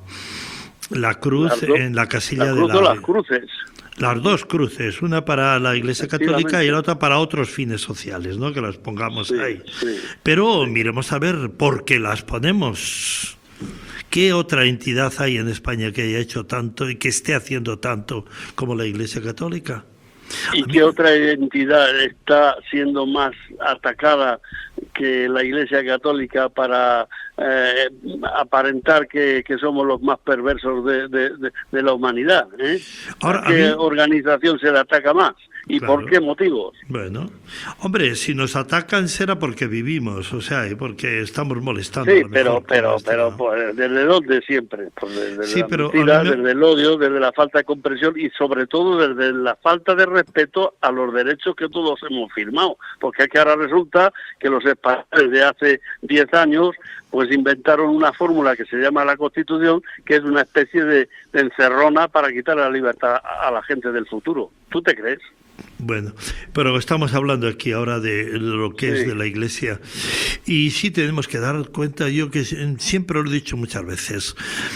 la cruz las dos, en la casilla la cruz de la... las cruces. Las dos cruces, una para la Iglesia Católica y la otra para otros fines sociales, ¿no? Que las pongamos sí, ahí. Sí, Pero sí. miremos a ver por qué las ponemos. ¿Qué otra entidad hay en España que haya hecho tanto y que esté haciendo tanto como la Iglesia Católica? ¿Y qué otra entidad está siendo más atacada que la Iglesia Católica para eh, aparentar que, que somos los más perversos de, de, de, de la humanidad? ¿eh? Ahora, ¿A qué a mí... organización se le ataca más? ¿Y claro. por qué motivos? Bueno, hombre, si nos atacan será porque vivimos, o sea, porque estamos molestando. Sí, pero, pero, pero, pues, ¿desde dónde siempre? Pues desde sí, la pero mentira, me... desde el odio, desde la falta de comprensión y sobre todo desde la falta de respeto a los derechos que todos hemos firmado. Porque es que ahora resulta que los españoles de hace diez años pues inventaron una fórmula que se llama la Constitución, que es una especie de, de encerrona para quitar la libertad a la gente del futuro. ¿Tú te crees? Bueno, pero estamos hablando aquí ahora de lo que sí. es de la Iglesia y sí tenemos que dar cuenta, yo que siempre lo he dicho muchas veces,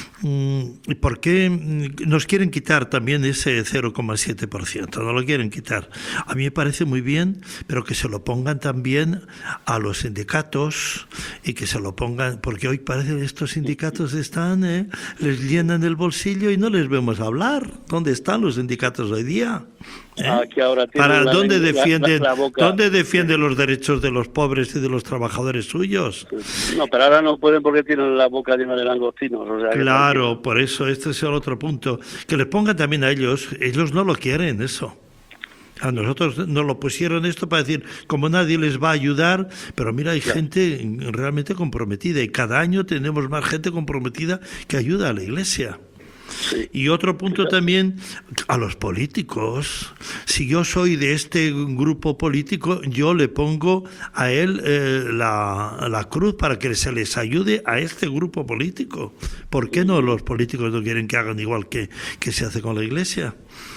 ¿por qué nos quieren quitar también ese cero coma siete por ciento? No lo quieren quitar. A mí me parece muy bien, pero que se lo pongan también a los sindicatos y que se lo pongan, porque hoy parece que estos sindicatos están, ¿eh? les llenan el bolsillo y no les vemos hablar. ¿Dónde están los sindicatos hoy día? ¿Eh? Ah, que ahora ¿Para la, dónde defienden, la, la dónde defienden los derechos de los pobres y de los trabajadores suyos? No, pero ahora no pueden porque tienen la boca llena de langostinos. O sea, claro, que por eso este es el otro punto. Que les pongan también a ellos, ellos no lo quieren eso. A nosotros nos lo pusieron esto para decir, como nadie les va a ayudar, pero mira, hay ya. gente realmente comprometida y cada año tenemos más gente comprometida que ayuda a la Iglesia. Sí. Y otro punto también, a los políticos. Si yo soy de este grupo político, yo le pongo a él eh, la, la cruz para que se les ayude a este grupo político. ¿Por qué no los políticos no quieren que hagan igual que, que se hace con la Iglesia?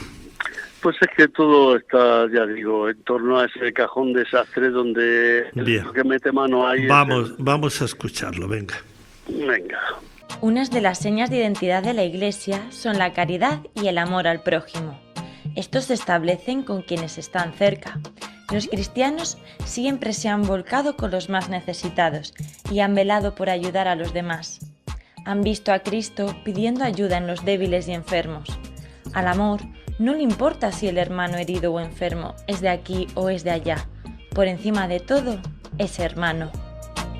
Pues es que todo está, ya digo, en torno a ese cajón desastre donde el que mete mano ahí. Vamos, el... vamos a escucharlo, venga. Venga. Unas de las señas de identidad de la Iglesia son la caridad y el amor al prójimo. Estos se establecen con quienes están cerca. Los cristianos siempre se han volcado con los más necesitados y han velado por ayudar a los demás. Han visto a Cristo pidiendo ayuda en los débiles y enfermos. Al amor no le importa si el hermano herido o enfermo es de aquí o es de allá. Por encima de todo, es hermano.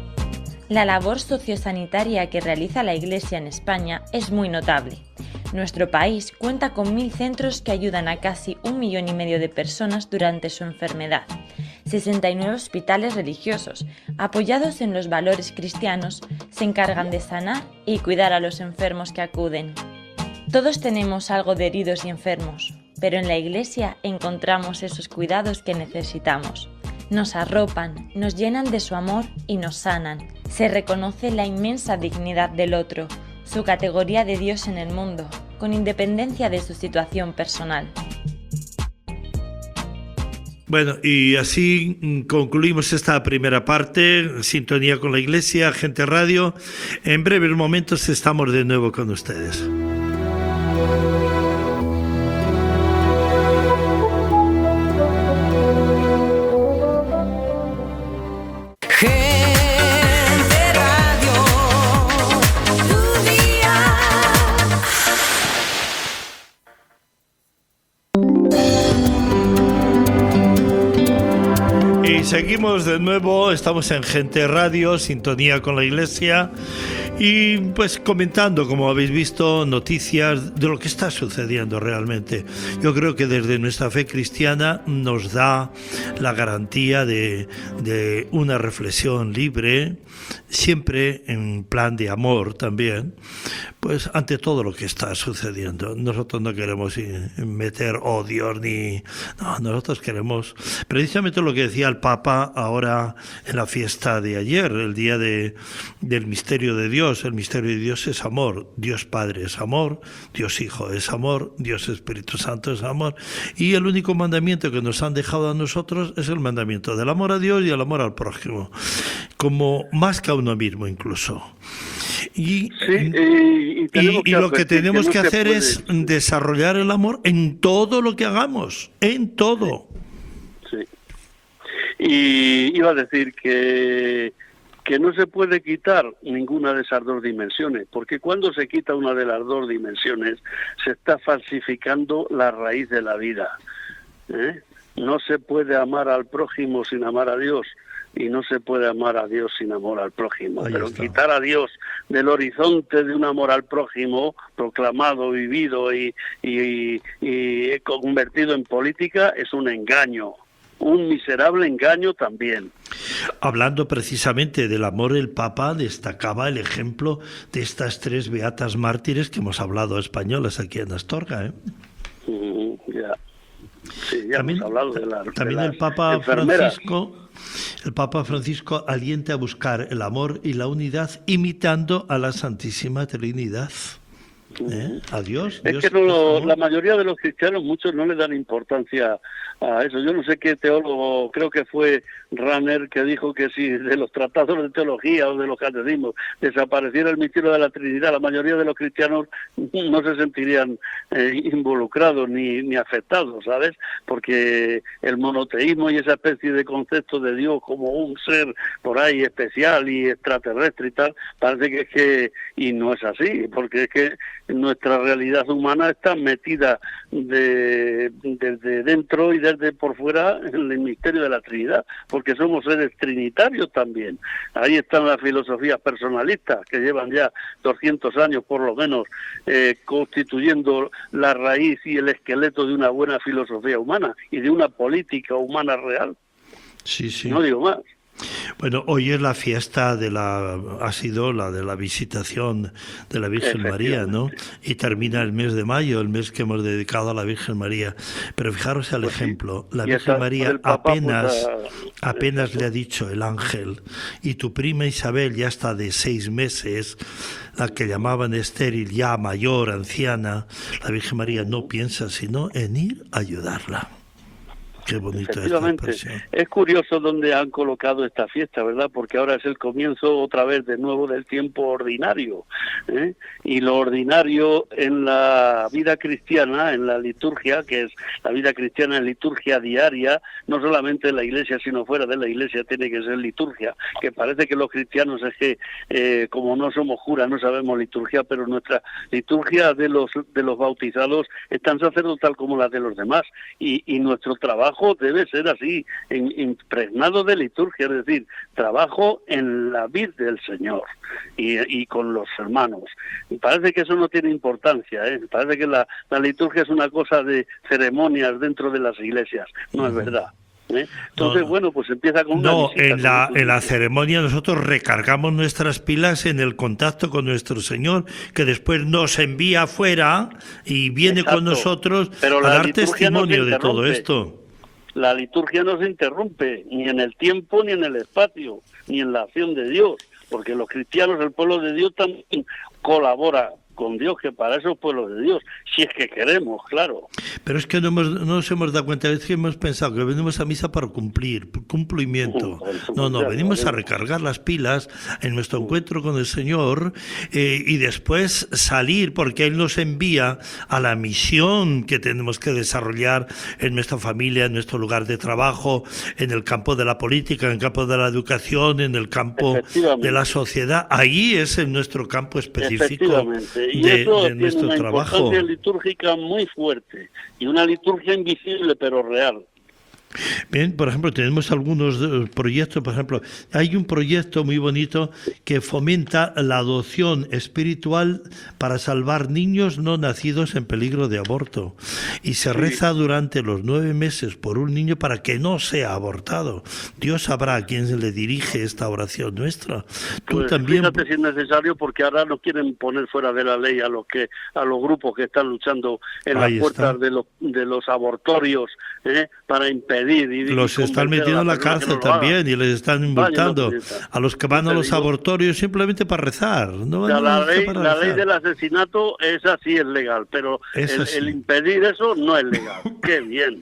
La labor sociosanitaria que realiza la Iglesia en España es muy notable. Nuestro país cuenta con mil centros que ayudan a casi un millón y medio de personas durante su enfermedad. sesenta y nueve hospitales religiosos, apoyados en los valores cristianos, se encargan de sanar y cuidar a los enfermos que acuden. Todos tenemos algo de heridos y enfermos, pero en la Iglesia encontramos esos cuidados que necesitamos. Nos arropan, nos llenan de su amor y nos sanan. Se reconoce la inmensa dignidad del otro, su categoría de Dios en el mundo, con independencia de su situación personal. Bueno, y así concluimos esta primera parte, Sintonía con la Iglesia, Gente Radio. En breves momentos estamos de nuevo con ustedes. Seguimos de nuevo, estamos en Gente Radio, Sintonía con la Iglesia, y pues comentando, como habéis visto, noticias de lo que está sucediendo realmente. Yo creo que desde nuestra fe cristiana nos da la garantía de, de una reflexión libre, siempre en plan de amor también, pues ante todo lo que está sucediendo. Nosotros no queremos meter odios ni... No, nosotros queremos precisamente lo que decía el Papa ahora en la fiesta de ayer, el día de, del misterio de Dios. El misterio de Dios es amor. Dios Padre es amor, Dios Hijo es amor, Dios Espíritu Santo es amor. Y el único mandamiento que nos han dejado a nosotros es el mandamiento del amor a Dios y el amor al prójimo, como más que a uno mismo incluso. Y, sí, y, y, y, y lo que tenemos que, que no hacer es desarrollar el amor en todo lo que hagamos, en todo. Sí. Y iba a decir que, que no se puede quitar ninguna de esas dos dimensiones, porque cuando se quita una de las dos dimensiones, se está falsificando la raíz de la vida. ¿eh? No se puede amar al prójimo sin amar a Dios. Y no se puede amar a Dios sin amor al prójimo. Ahí Pero está. Quitar a Dios del horizonte de un amor al prójimo, proclamado, vivido y, y, y convertido en política, es un engaño. Un miserable engaño también. Hablando precisamente del amor, el Papa destacaba el ejemplo de estas tres beatas mártires que hemos hablado españolas aquí en Astorga. ¿eh? Mm, ya. Sí, ya también, hemos hablado de la, también de el Papa enfermeras. Francisco el Papa Francisco alienta a buscar el amor y la unidad imitando a la Santísima Trinidad. ¿Eh? A Dios. Es Dios que no, es la mayoría de los cristianos, muchos no le dan importancia a eso. Yo no sé qué teólogo, creo que fue Ranner, que dijo que si de los tratados de teología o de los catecismos desapareciera el misterio de la Trinidad, la mayoría de los cristianos no se sentirían eh, involucrados ni, ni afectados, ¿sabes? Porque el monoteísmo y esa especie de concepto de Dios como un ser por ahí especial y extraterrestre y tal, parece que es que, y no es así, porque es que nuestra realidad humana está metida de, desde dentro y desde por fuera en el misterio de la Trinidad, porque somos seres trinitarios también. Ahí están las filosofías personalistas, que llevan ya doscientos años por lo menos eh, constituyendo la raíz y el esqueleto de una buena filosofía humana y de una política humana real. Sí, sí. No digo más. Bueno, hoy es la fiesta de la, ha sido la de la visitación de la Virgen María, ¿no? Y termina el mes de mayo, el mes que hemos dedicado a la Virgen María. Pero fijaros el pues ejemplo, la Virgen María apenas, apenas le ha dicho el ángel, y tu prima Isabel ya está de seis meses, la que llamaban estéril, ya mayor, anciana, la Virgen María no piensa sino en ir a ayudarla. Qué bonito. Efectivamente, es curioso dónde han colocado esta fiesta, ¿verdad? Porque ahora es el comienzo otra vez de nuevo del tiempo ordinario, ¿eh? Y lo ordinario en la vida cristiana, en la liturgia, que es la vida cristiana en liturgia diaria, no solamente en la iglesia, sino fuera de la iglesia tiene que ser liturgia, que parece que los cristianos es que, eh, como no somos curas, no sabemos liturgia, pero nuestra liturgia de los de los bautizados es tan sacerdotal como la de los demás, y, y nuestro trabajo trabajo debe ser así, en, impregnado de liturgia, es decir, trabajo en la vid del Señor y, y con los hermanos. Y parece que eso no tiene importancia, ¿eh? Parece que la, la liturgia es una cosa de ceremonias dentro de las iglesias. No es verdad. ¿Eh? Entonces, no, bueno, pues empieza con una no, visita, en la, en la ceremonia nosotros recargamos nuestras pilas en el contacto con nuestro Señor, que después nos envía afuera y viene Exacto. con nosotros Pero a dar testimonio no de todo esto. La liturgia no se interrumpe, ni en el tiempo, ni en el espacio, ni en la acción de Dios, porque los cristianos, el pueblo de Dios, también colabora con Dios, que para eso es pueblo de Dios, si es que queremos, claro. Pero es que no, hemos, no nos hemos dado cuenta, es que hemos pensado que venimos a misa para cumplir, cumplimiento. No, no, venimos a recargar las pilas en nuestro encuentro con el Señor eh, y después salir, porque Él nos envía a la misión que tenemos que desarrollar en nuestra familia, en nuestro lugar de trabajo, en el campo de la política, en el campo de la educación, en el campo de la sociedad. Ahí es en nuestro campo específico. Y de, eso de tiene nuestro una trabajo. Importancia litúrgica muy fuerte y una liturgia invisible pero real. Bien, por ejemplo, tenemos algunos proyectos, por ejemplo, hay un proyecto muy bonito que fomenta la adopción espiritual para salvar niños no nacidos en peligro de aborto. Y se sí. reza durante los nueve meses por un niño para que no sea abortado. Dios sabrá a quién se le dirige esta oración nuestra. Tú pues, también... Fíjate si es necesario, porque ahora no quieren poner fuera de la ley a los que a los grupos que están luchando en Ahí las puertas está. de los de los abortorios, ¿eh? para impedir Y, y los están metiendo en la cárcel también y les están indultando a los que van a los abortorios simplemente para rezar. No, o sea, no, la no, ley, para la rezar. ley del asesinato, esa sí es legal, pero el, el impedir eso no es legal. ¡Qué bien!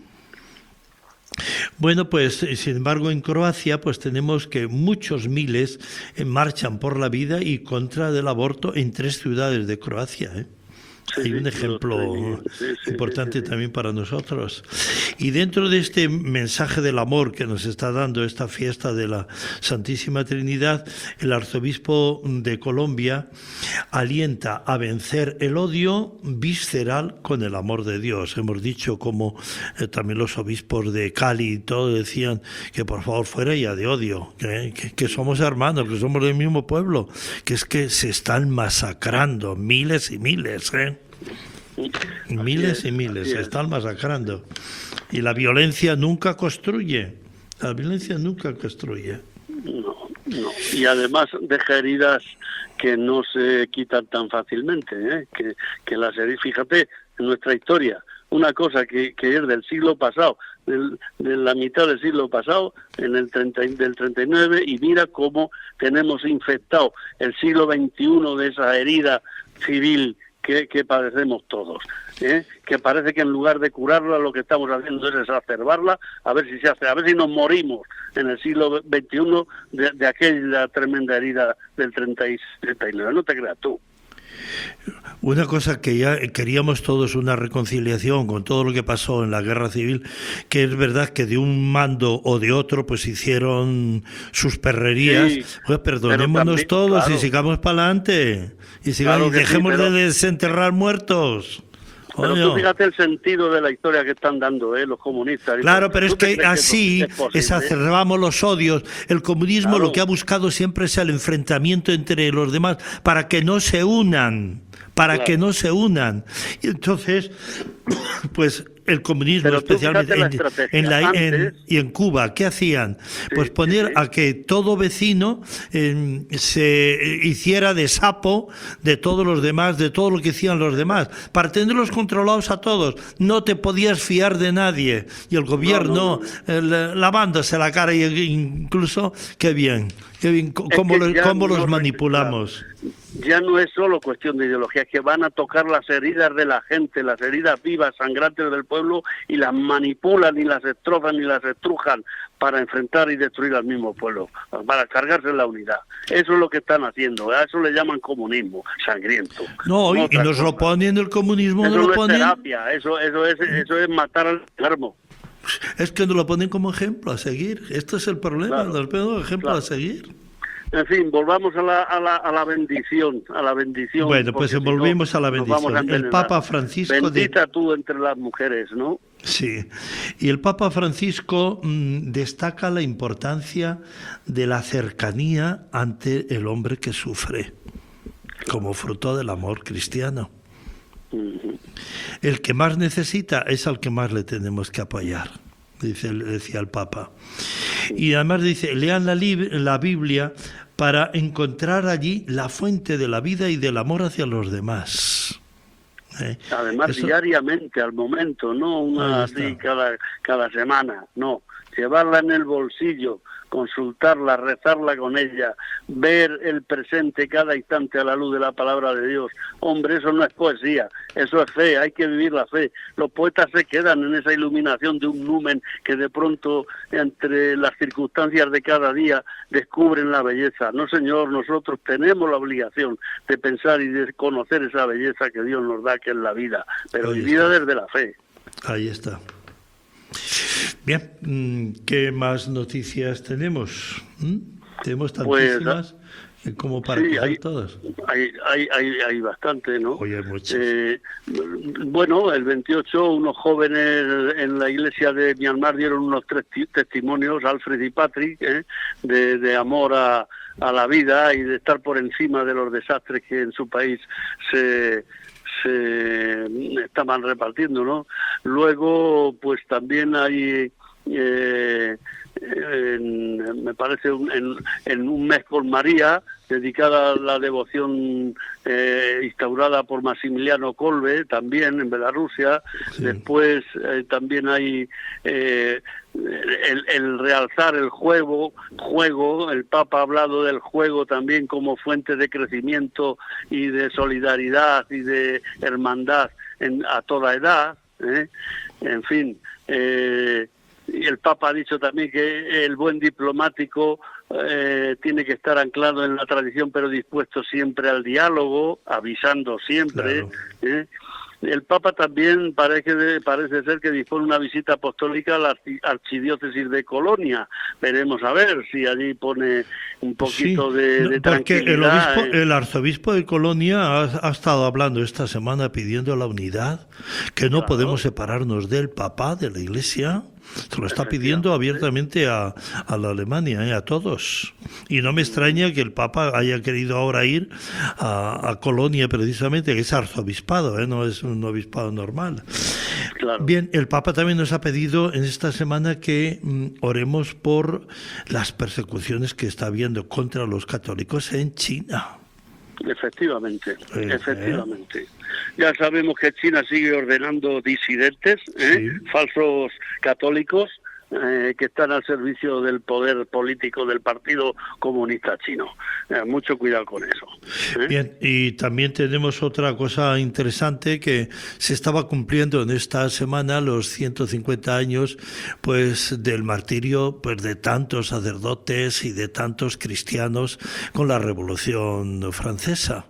Bueno, pues sin embargo en Croacia pues tenemos que muchos miles marchan por la vida y contra del aborto en tres ciudades de Croacia, ¿eh? Sí, Hay un ejemplo sí, sí, importante sí, sí, sí. también para nosotros. Y dentro de este mensaje del amor que nos está dando esta fiesta de la Santísima Trinidad, el arzobispo de Colombia alienta a vencer el odio visceral con el amor de Dios. Hemos dicho como eh, también los obispos de Cali y todo decían que por favor fuera ya de odio, que, que, que somos hermanos, que somos del mismo pueblo, que es que se están masacrando miles y miles, ¿eh? Miles y miles se están masacrando y la violencia nunca construye, la violencia nunca construye. No, no. Y además deja heridas que no se quitan tan fácilmente, ¿eh? que, que las heridas, fíjate, en nuestra historia, una cosa que, que es del siglo pasado, del, de la mitad del siglo pasado, en el treinta, del treinta y nueve, y mira cómo tenemos infectado el siglo veintiuno de esa herida civil que, que padecemos todos, ¿eh? que parece que en lugar de curarla lo que estamos haciendo es exacerbarla, a ver si se hace, a ver si nos morimos en el siglo veintiuno de, de aquella tremenda herida del treinta y nueve, no te creas tú. Una cosa que ya queríamos todos, una reconciliación con todo lo que pasó en la guerra civil, que es verdad que de un mando o de otro pues hicieron sus perrerías, sí, pues perdonémonos también, todos claro. y sigamos para adelante y, sigamos, claro y dejemos sí, pero... de desenterrar muertos. Pero Coño. Tú fíjate el sentido de la historia que están dando ¿eh? los comunistas. Claro, pero es que así que es exacerbamos los odios. El comunismo claro. lo que ha buscado siempre es el enfrentamiento entre los demás para que no se unan, para claro. que no se unan. Y entonces, pues el comunismo especialmente en, en la, en, y en Cuba, ¿qué hacían? Sí, pues poner sí, sí. a que todo vecino eh, se hiciera de sapo de todos los demás, de todo lo que hacían los demás, para tenerlos controlados a todos. No te podías fiar de nadie. Y el gobierno no, no, no. Eh, lavándose la cara, y incluso, qué bien, qué bien, cómo, lo, cómo los manipulamos. Ya no es solo cuestión de ideología, es que van a tocar las heridas de la gente, las heridas vivas, sangrantes del pueblo, y las manipulan y las destrozan y las estrujan para enfrentar y destruir al mismo pueblo, para cargarse la unidad. Eso es lo que están haciendo, a eso le llaman comunismo sangriento. No, y, y nos cosa. lo ponen el comunismo, eso no lo es ponen... terapia, eso, eso, es, eso es matar al enfermo. Es que nos lo ponen como ejemplo a seguir, esto es el problema, claro, nos ponen como ejemplo claro. a seguir. En fin, volvamos a la, a la, a la bendición, a la bendición. Bueno, pues volvimos no, a la bendición. A el Papa Francisco... Bendita de... tú entre las mujeres, ¿no? Sí, y el Papa Francisco mmm, destaca la importancia de la cercanía ante el hombre que sufre, como fruto del amor cristiano. Uh-huh. El que más necesita es al que más le tenemos que apoyar, dice, decía el Papa. Y además dice, lean la, la Biblia para encontrar allí la fuente de la vida y del amor hacia los demás. ¿Eh? Además, Eso... diariamente, al momento, no una así cada, cada semana, no. Llevarla en el bolsillo, consultarla, rezarla con ella, ver el presente cada instante a la luz de la palabra de Dios. Hombre, eso no es poesía, eso es fe, hay que vivir la fe. Los poetas se quedan en esa iluminación de un numen que de pronto, entre las circunstancias de cada día, descubren la belleza. No, señor, nosotros tenemos la obligación de pensar y de conocer esa belleza que Dios nos da, que es la vida, pero Ahí vivida está. desde la fe. Ahí está. Bien, ¿qué más noticias tenemos? ¿Mm? Tenemos tantísimas pues, como para sí, coger hay, todas. Hay, hay, hay, hay bastante, ¿no? Hoy hay muchas. Eh, bueno, el veintiocho, unos jóvenes en la iglesia de Myanmar dieron unos tres testimonios, Alfred y Patrick, ¿eh? de, de amor a, a la vida y de estar por encima de los desastres que en su país se... se estaban repartiendo, ¿no? Luego, pues también hay, eh, en, me parece, un, en, en un mes con María, dedicada a la devoción eh, instaurada por Maximiliano Kolbe, también en Bielorrusia. Sí. Después eh, también hay eh, el, el realzar el juego, juego, el Papa ha hablado del juego también como fuente de crecimiento y de solidaridad y de hermandad en, a toda edad, ¿eh? En fin, eh, y el Papa ha dicho también que el buen diplomático eh, tiene que estar anclado en la tradición, pero dispuesto siempre al diálogo, avisando siempre. Claro. ¿eh? El Papa también parece, parece ser que dispone una visita apostólica a la archidiócesis de Colonia. Veremos a ver si allí pone un poquito sí, de, de porque tranquilidad. El, obispo, el arzobispo de Colonia ha, ha estado hablando esta semana pidiendo la unidad, que no claro. podemos separarnos del Papa, de la Iglesia. Se lo está pidiendo abiertamente a, a la Alemania, ¿eh? A todos. Y no me extraña que el Papa haya querido ahora ir a, a Colonia precisamente, que es arzobispado, ¿eh? No es un obispado normal. Claro. Bien, el Papa también nos ha pedido en esta semana que mm, oremos por las persecuciones que está habiendo contra los católicos en China. Efectivamente, eh, efectivamente. Eh. Ya sabemos que China sigue ordenando disidentes, ¿eh? sí. falsos católicos, eh, que están al servicio del poder político del Partido Comunista Chino. Eh, mucho cuidado con eso. ¿eh? Bien, y también tenemos otra cosa interesante, que se estaba cumpliendo en esta semana los ciento cincuenta años pues del martirio pues de tantos sacerdotes y de tantos cristianos con la Revolución Francesa.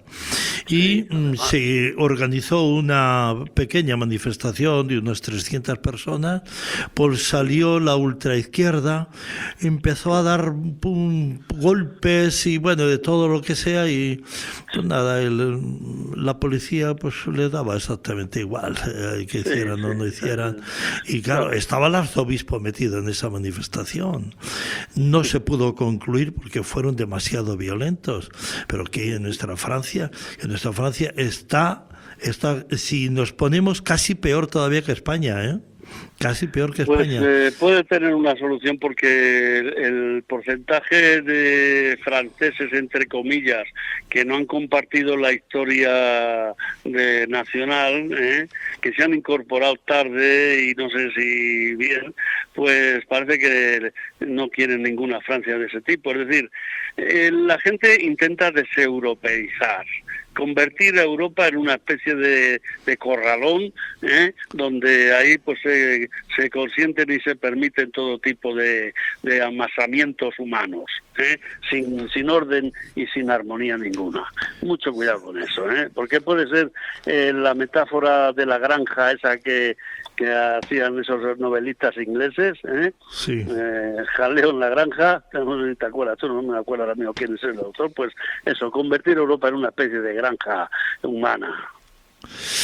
Y mm, se organizó una pequeña manifestación de unas trescientas personas, pues salió la ultraizquierda, empezó a dar pum, golpes y bueno, de todo lo que sea, y pues nada, el, la policía pues le daba exactamente igual eh, que hicieran sí, o no hicieran. Y claro, estaba el arzobispo metido en esa manifestación. No se pudo concluir porque fueron demasiado violentos, pero que en nuestra Francia, en nuestra Francia está, está, si nos ponemos, casi peor todavía que España, ¿eh? Casi peor que España. Pues eh, puede tener una solución, porque el, el porcentaje de franceses, entre comillas, que no han compartido la historia de nacional, ¿eh? que se han incorporado tarde y no sé si bien, pues parece que no quieren ninguna Francia de ese tipo. Es decir, eh, la gente intenta deseuropeizar, convertir a Europa en una especie de, de corralón, ¿eh? donde ahí pues se, se consienten y se permiten todo tipo de, de amasamientos humanos, ¿eh? sin, sin orden y sin armonía ninguna. Mucho cuidado con eso, ¿eh? porque puede ser eh, la metáfora de la granja esa que, que hacían esos novelistas ingleses, ¿eh? Sí. Eh, jaleo en la granja, no sé si te acuerdas, tú no me acuerdo ahora mismo quién es el autor, pues eso, convertir a Europa en una especie de granja humana.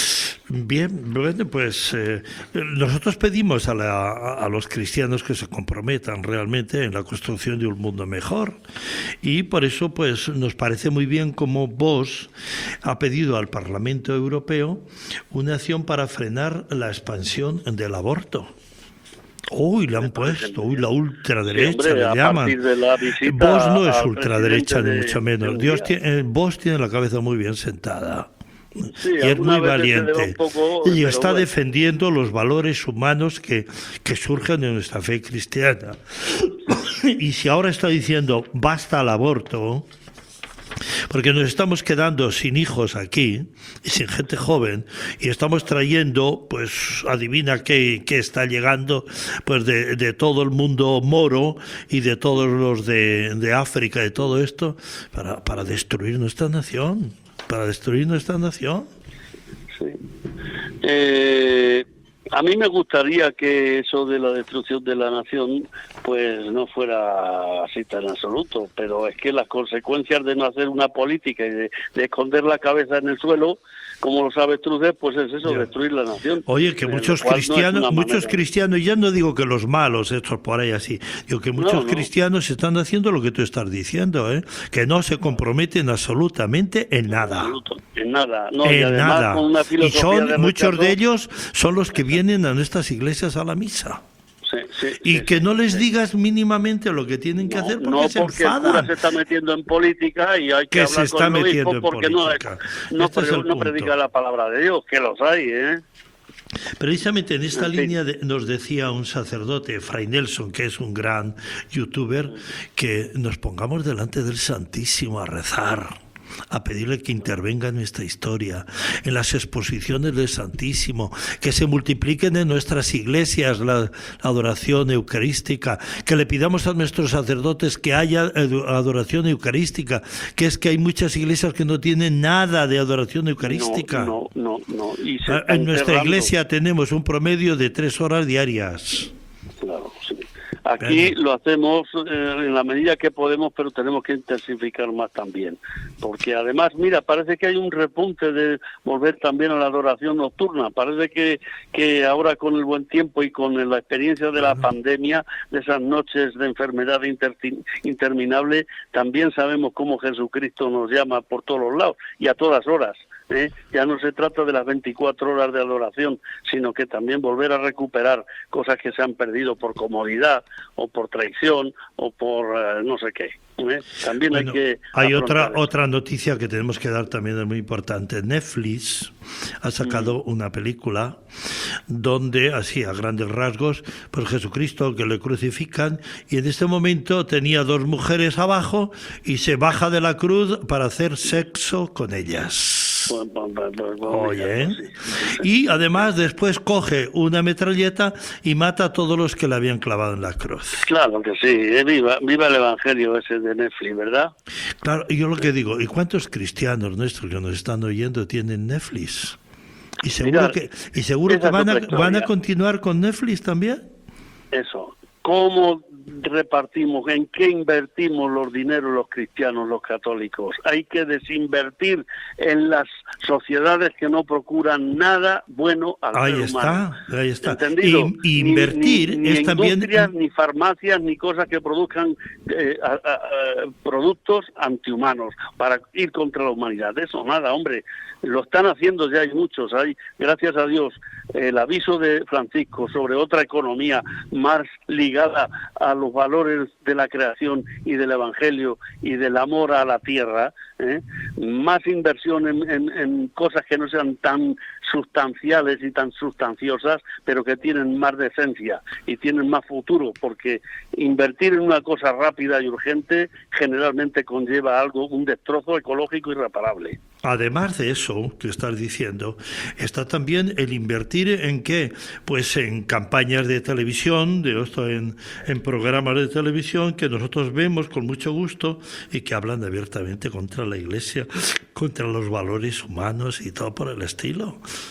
Bien, bueno, pues eh, nosotros pedimos a, la, a los cristianos que se comprometan realmente en la construcción de un mundo mejor, y por eso pues nos parece muy bien como Vox ha pedido al Parlamento Europeo una acción para frenar la expansión del aborto. Uy, le han puesto, uy, la ultraderecha, sí, hombre, le llaman. Vox no es ultraderecha ni mucho menos. Dios tiene, Vox tiene la cabeza muy bien sentada. Sí, y es muy valiente poco, y está bueno. defendiendo los valores humanos que, que surgen de nuestra fe cristiana. Y si ahora está diciendo basta al aborto, porque nos estamos quedando sin hijos aquí y sin gente joven, y estamos trayendo, pues adivina qué, qué está llegando, pues de, de todo el mundo moro y de todos los de, de África y todo esto para, para destruir nuestra nación. Para destruir nuestra nación. Sí. Eh, a mí me gustaría que eso de la destrucción de la nación pues no fuera así tan absoluto, pero es que las consecuencias de no hacer una política y de, de esconder la cabeza en el suelo, como los avestruces, pues es eso, yeah. destruir la nación. Oye, que muchos cristianos, no muchos manera. cristianos, ya no digo que los malos, estos por ahí así, digo que muchos no, no. cristianos están haciendo lo que tú estás diciendo, ¿eh? Que no se comprometen absolutamente en nada. Absoluto, en nada, no, en y además nada. Con una y son de muchos de ellos son los que vienen a nuestras iglesias a la misa. Sí, sí, y sí, que sí, no les sí. digas mínimamente lo que tienen que no, hacer porque no, se porque enfadan. el cura se está metiendo en política y hay que, que hablar se está con el metiendo obispo porque en política. no, no, este pre, es no predica la palabra de Dios, que los hay, ¿eh? Precisamente en esta en línea de, nos decía un sacerdote, Fray Nelson, que es un gran youtuber, que nos pongamos delante del Santísimo a rezar, a pedirle que intervenga en nuestra historia, en las exposiciones del Santísimo, que se multipliquen en nuestras iglesias la, la adoración eucarística, que le pidamos a nuestros sacerdotes que haya adoración eucarística, que es que hay muchas iglesias que no tienen nada de adoración eucarística. No, no, no. no. Y se en nuestra enterrando. iglesia tenemos un promedio de tres horas diarias. Claro, sí. Aquí lo hacemos eh, en la medida que podemos, pero tenemos que intensificar más también. Porque además, mira, parece que hay un repunte de volver también a la adoración nocturna. Parece que, que ahora con el buen tiempo y con la experiencia de la uh-huh. pandemia, de esas noches de enfermedad inter- interminable, también sabemos cómo Jesucristo nos llama por todos los lados y a todas horas. ¿Eh? Ya no se trata de las veinticuatro horas de adoración, sino que también volver a recuperar cosas que se han perdido por comodidad o por traición o por uh, no sé qué. ¿eh? También bueno, hay que hay otra eso. otra noticia que tenemos que dar también, es muy importante. Netflix ha sacado mm. una película donde, así a grandes rasgos, pues Jesucristo que le crucifican, y en este momento tenía dos mujeres abajo y se baja de la cruz para hacer sexo con ellas. Oye, y además después coge una metralleta y mata a todos los que le habían clavado en la cruz. Claro que sí, viva, viva el evangelio ese de Netflix, ¿verdad? Claro, y yo lo que digo, ¿y cuántos cristianos nuestros que nos están oyendo tienen Netflix? Y seguro Mira, que y seguro que van a, van a continuar con Netflix también. Eso. ¿Cómo repartimos, en qué invertimos los dineros los cristianos, los católicos? Hay que desinvertir en las sociedades que no procuran nada bueno al ahí ser está, humano. Ahí está, ¿Entendido? Y, invertir ni, ni, ni es también... industrias, ni farmacias, ni cosas que produzcan eh, a, a, a, productos antihumanos para ir contra la humanidad. Eso nada, hombre. Lo están haciendo ya, hay muchos. Hay, gracias a Dios, el aviso de Francisco sobre otra economía más ligada a los valores de la creación y del evangelio y del amor a la tierra, ¿eh? Más inversión en, en, en cosas que no sean tan sustanciales y tan sustanciosas, pero que tienen más decencia y tienen más futuro, porque invertir en una cosa rápida y urgente generalmente conlleva algo, un destrozo ecológico irreparable. Además de eso que estás diciendo, está también el invertir en qué, pues en campañas de televisión, de esto en, en programas de televisión que nosotros vemos con mucho gusto y que hablan abiertamente contra la Iglesia, contra los valores humanos y todo por el estilo.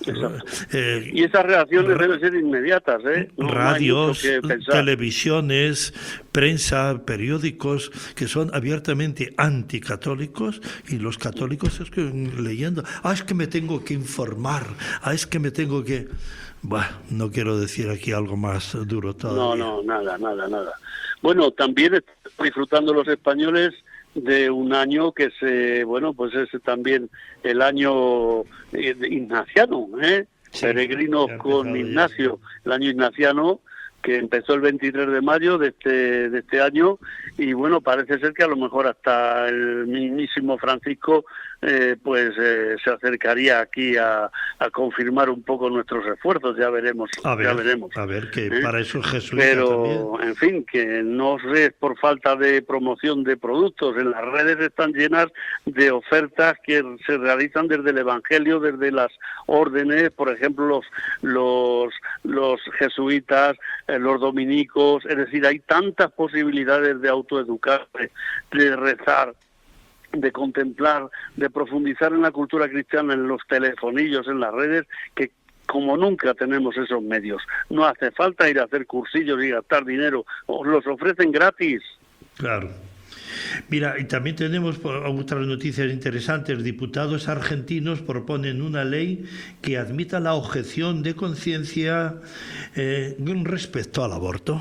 Eh, y esas reacciones deben ser inmediatas, ¿eh? No, radios, no hay mucho que pensar. televisiones, prensa, periódicos que son abiertamente anticatólicos, y los católicos es que leyendo, ah, es que me tengo que informar, ah, es que me tengo que... Bueno, no quiero decir aquí algo más duro todavía. No, no, nada, nada, nada. Bueno, también están disfrutando los españoles de un año que se, bueno, pues es también el año eh, ignaciano, ¿eh? Sí, peregrinos con Ignacio, ya. El año ignaciano, que empezó el veintitrés de mayo de este de este año, y bueno, parece ser que a lo mejor hasta el mismísimo Francisco eh, pues eh, se acercaría aquí a, a confirmar un poco nuestros esfuerzos, ya veremos, a ver, ya veremos. A ver, que ¿eh? Para eso Jesús Pero, también. En fin, que no es por falta de promoción de productos, en las redes están llenas de ofertas que se realizan desde el Evangelio, desde las órdenes, por ejemplo, los los, los jesuitas, eh, los dominicos, es decir, hay tantas posibilidades de autoeducarse, de rezar, de contemplar, de profundizar en la cultura cristiana, en los telefonillos, en las redes, que como nunca tenemos esos medios. No hace falta ir a hacer cursillos y gastar dinero, os los ofrecen gratis. Claro. Mira, y también tenemos otras noticias interesantes. Diputados argentinos proponen una ley que admita la objeción de conciencia eh, respecto al aborto.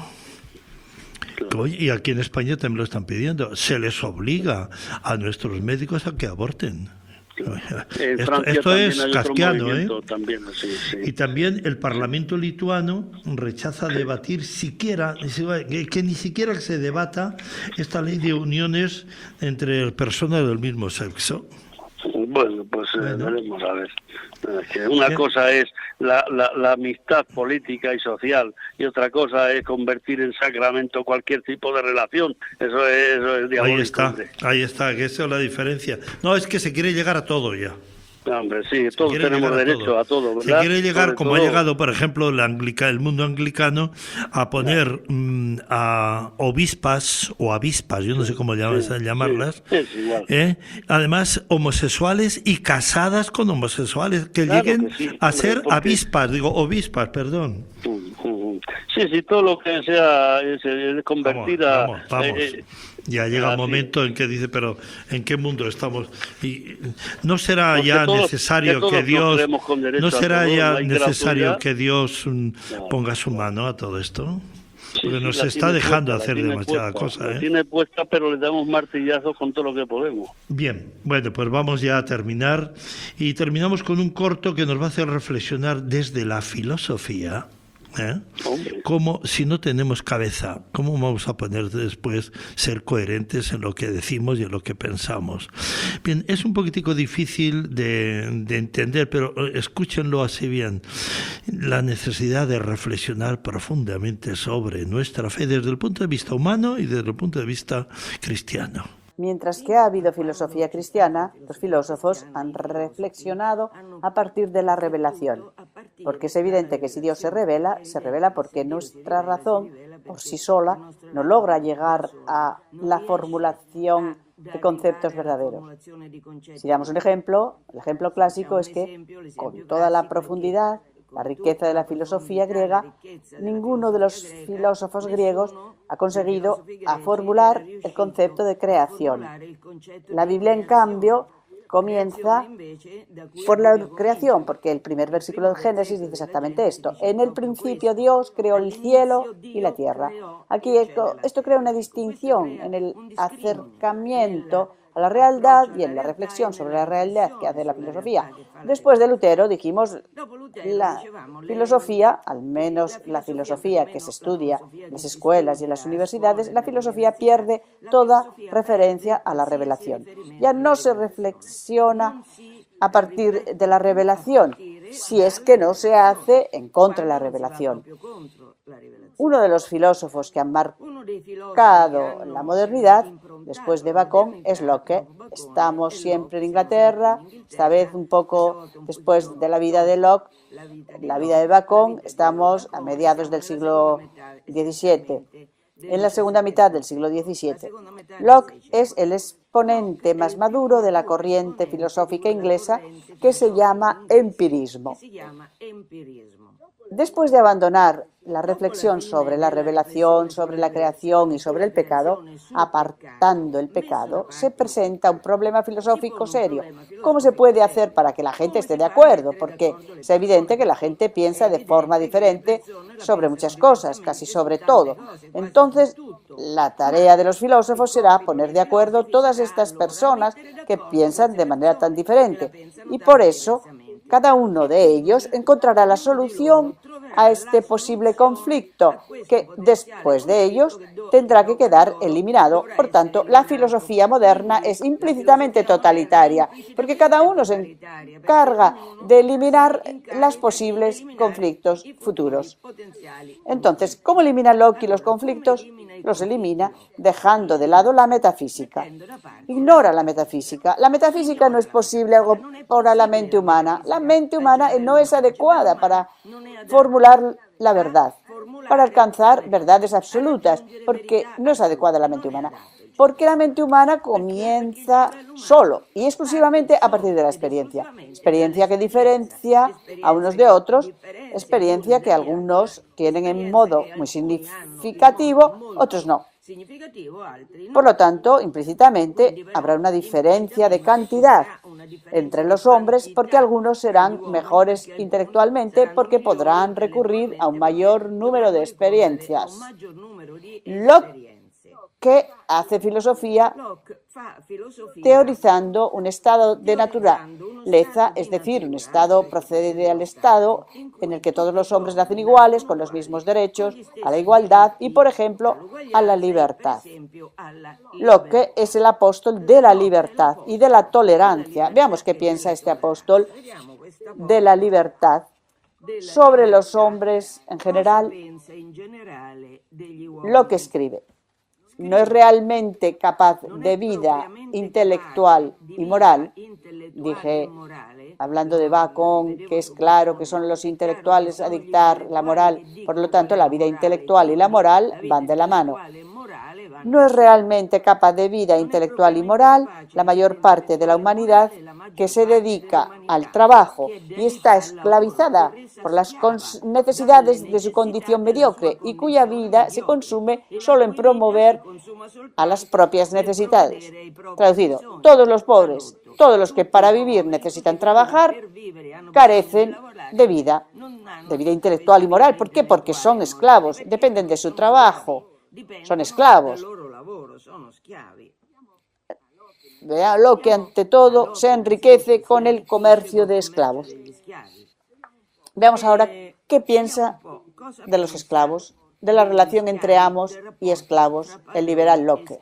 Claro. Y aquí en España también lo están pidiendo. Se les obliga a nuestros médicos a que aborten. En esto esto es kafkiano, ¿eh? También, sí, sí. Y también el Parlamento lituano rechaza debatir siquiera, que, que ni siquiera se debata esta ley de uniones entre personas del mismo sexo. Bueno, pues bueno. Eh, veremos a ver. Que una ¿Qué? cosa es la, la, la amistad política y social, y otra cosa es convertir en sacramento cualquier tipo de relación. Eso es, eso es diabólico. Ahí está, ahí está, que esa es la diferencia. No, es que se quiere llegar a todo ya. Hombre, sí, todos tenemos derecho a todo, ¿verdad? Se quiere llegar, Sobre como todo... ha llegado, por ejemplo, el, anglica, el mundo anglicano, a poner mmm, a obispas o avispas, yo no sé cómo llamas, sí, llamarlas, sí, es igual. ¿eh? Además, homosexuales y casadas con homosexuales, que claro lleguen que sí, a hombre, ser porque... avispas, digo, obispas, perdón. Sí, sí, todo lo que sea es, es convertir vamos, a... Vamos, vamos. Eh, Ya llega un momento en que dice, pero ¿en qué mundo estamos? Y no será Porque ya todos, necesario que, que Dios no será todo, ya necesario que Dios no, ponga su mano a todo esto, porque sí, nos sí, está dejando puesta, hacer demasiada puesta, cosa. ¿eh? La tiene puesta, pero le damos martillazos con todo lo que podemos. Bien, bueno, pues vamos ya a terminar y terminamos con un corto que nos va a hacer reflexionar desde la filosofía. ¿Eh? Como si no tenemos cabeza, ¿cómo vamos a poner después ser coherentes en lo que decimos y en lo que pensamos? Bien, es un poquitico difícil de, de entender, pero escúchenlo así bien. La necesidad de reflexionar profundamente sobre nuestra fe desde el punto de vista humano y desde el punto de vista cristiano. Mientras que ha habido filosofía cristiana, los filósofos han reflexionado a partir de la revelación, porque es evidente que si Dios se revela, se revela porque nuestra razón, por sí sola, no logra llegar a la formulación de conceptos verdaderos. Si damos un ejemplo, el ejemplo clásico es que, con toda la profundidad, la riqueza de la filosofía griega, ninguno de los filósofos griegos ha conseguido a formular el concepto de creación. La Biblia, en cambio, comienza por la creación, porque el primer versículo del Génesis dice exactamente esto. En el principio Dios creó el cielo y la tierra. Aquí esto, esto crea una distinción en el acercamiento a la realidad y en la reflexión sobre la realidad que hace la filosofía. Después de Lutero, dijimos, la filosofía, al menos la filosofía que se estudia en las escuelas y en las universidades, la filosofía pierde toda referencia a la revelación. Ya no se reflexiona a partir de la revelación, si es que no se hace en contra de la revelación. Uno de los filósofos que han marcado la modernidad, después de Bacon, es Locke. Estamos siempre en Inglaterra, esta vez un poco después de la vida de Locke, la vida de Bacon, estamos a mediados del siglo diecisiete, en la segunda mitad del siglo diecisiete. Locke es el espíritu exponente más maduro de la corriente filosófica inglesa que se llama empirismo. Después de abandonar la reflexión sobre la revelación, sobre la creación y sobre el pecado, apartando el pecado, se presenta un problema filosófico serio. ¿Cómo se puede hacer para que la gente esté de acuerdo? Porque es evidente que la gente piensa de forma diferente sobre muchas cosas, casi sobre todo. Entonces, la tarea de los filósofos será poner de acuerdo todas estas personas que piensan de manera tan diferente. Y por eso, cada uno de ellos encontrará la solución a este posible conflicto, que después de ellos tendrá que quedar eliminado. Por tanto, la filosofía moderna es implícitamente totalitaria, porque cada uno se encarga de eliminar los posibles conflictos futuros. Entonces, ¿cómo elimina Locke los conflictos? Los elimina dejando de lado la metafísica. Ignora la metafísica. La metafísica no es posible algo para la mente humana. La mente humana no es adecuada para formular la verdad, para alcanzar verdades absolutas, porque no es adecuada la mente humana. Porque la mente humana comienza solo y exclusivamente a partir de la experiencia. Experiencia que diferencia a unos de otros, experiencia que algunos tienen en modo muy significativo, otros no. Por lo tanto, implícitamente habrá una diferencia de cantidad entre los hombres, porque algunos serán mejores intelectualmente porque podrán recurrir a un mayor número de experiencias. Locke que hace filosofía teorizando un estado de naturaleza, es decir, un estado procede al estado en el que todos los hombres nacen iguales, con los mismos derechos, a la igualdad y, por ejemplo, a la libertad. Locke es el apóstol de la libertad y de la tolerancia. Veamos qué piensa este apóstol de la libertad sobre los hombres en general. Locke escribe: no es realmente capaz de vida intelectual y moral. Dije, hablando de Bacon, que es claro que son los intelectuales a dictar la moral, por lo tanto la vida intelectual y la moral van de la mano. No es realmente capaz de vida intelectual y moral la mayor parte de la humanidad que se dedica al trabajo y está esclavizada por las necesidades de su condición mediocre y cuya vida se consume solo en promover a las propias necesidades. Traducido, todos los pobres, todos los que para vivir necesitan trabajar, carecen de vida, de vida intelectual y moral. ¿Por qué? Porque son esclavos, dependen de su trabajo. Son esclavos. Vean lo que ante todo se enriquece con el comercio de esclavos. Veamos ahora qué piensa de los esclavos, de la relación entre amos y esclavos, el liberal Locke.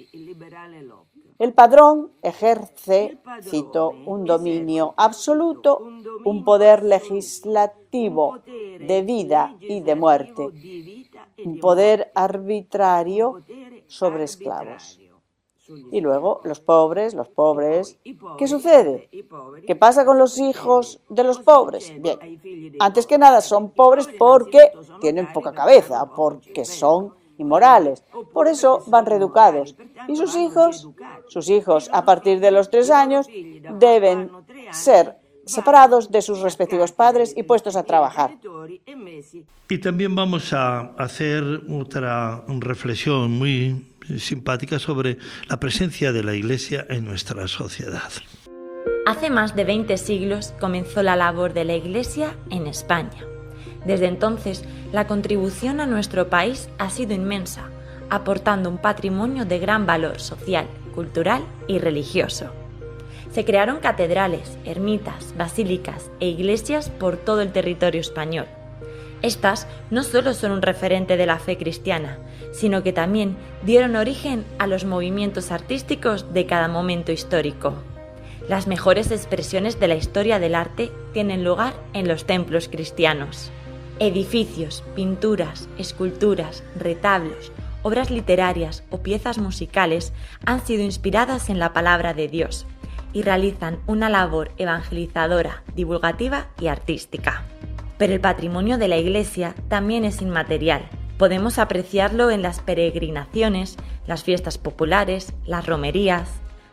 El padrón ejerce, cito, un dominio absoluto, un poder legislativo de vida y de muerte, un poder arbitrario sobre esclavos. Y luego, los pobres, los pobres. ¿Qué sucede? ¿Qué pasa con los hijos de los pobres? Bien, antes que nada son pobres porque tienen poca cabeza, porque son inmorales. Por eso van reeducados. Y sus hijos, sus hijos a partir de los tres años deben ser separados de sus respectivos padres y puestos a trabajar. Y también vamos a hacer otra reflexión muy simpática sobre la presencia de la Iglesia en nuestra sociedad. Hace más de veinte siglos comenzó la labor de la Iglesia en España. Desde entonces, la contribución a nuestro país ha sido inmensa, aportando un patrimonio de gran valor social, cultural y religioso. Se crearon catedrales, ermitas, basílicas e iglesias por todo el territorio español. Estas no solo son un referente de la fe cristiana, sino que también dieron origen a los movimientos artísticos de cada momento histórico. Las mejores expresiones de la historia del arte tienen lugar en los templos cristianos. Edificios, pinturas, esculturas, retablos, obras literarias o piezas musicales han sido inspiradas en la palabra de Dios y realizan una labor evangelizadora, divulgativa y artística. Pero el patrimonio de la Iglesia también es inmaterial. Podemos apreciarlo en las peregrinaciones, las fiestas populares, las romerías.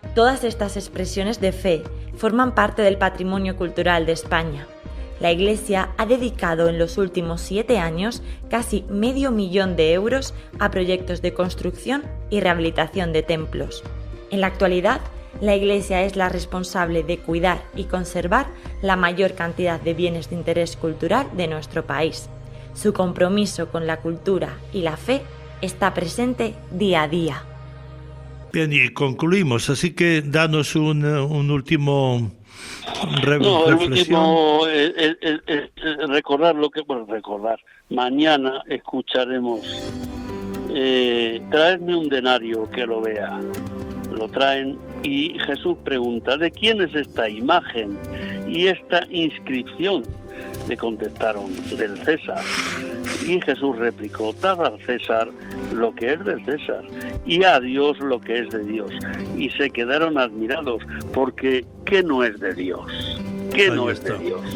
Todas estas expresiones de fe forman parte del patrimonio cultural de España. La Iglesia ha dedicado en los últimos siete años casi medio millón de euros a proyectos de construcción y rehabilitación de templos. En la actualidad, la Iglesia es la responsable de cuidar y conservar la mayor cantidad de bienes de interés cultural de nuestro país. Su compromiso con la cultura y la fe está presente día a día. Bien, y concluimos, así que danos un, un último re- No, el reflexión. último es, es- es- es recordar lo que, bueno, recordar. Mañana escucharemos, eh, traedme un denario que lo vea. Lo traen y Jesús pregunta, ¿de quién es esta imagen y esta inscripción? Le contestaron, del César. Y Jesús replicó, dad al César lo que es del César y a Dios lo que es de Dios. Y se quedaron admirados porque ¿qué no es de Dios? ¿Qué Ahí no es está. de Dios?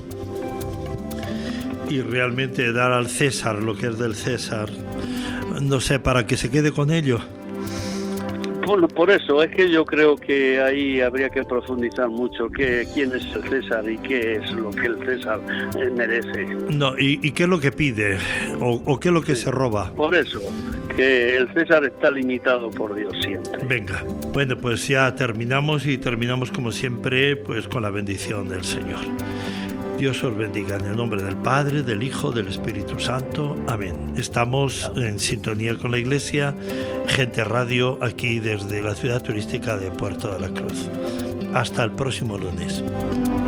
Y realmente dar al César lo que es del César, no sé, para que se quede con ello. Por, por eso es que yo creo que ahí habría que profundizar mucho qué, quién es el César y qué es lo que el César eh, merece. No, ¿y, y qué es lo que pide? ¿O, o qué es lo que se roba? Por eso, que el César está limitado por Dios siempre. Venga, bueno, pues ya terminamos y terminamos como siempre pues con la bendición del Señor. Dios os bendiga en el nombre del Padre, del Hijo, del Espíritu Santo. Amén. Estamos en sintonía con la Iglesia, Gente Radio, aquí desde la ciudad turística de Puerto de la Cruz. Hasta el próximo lunes.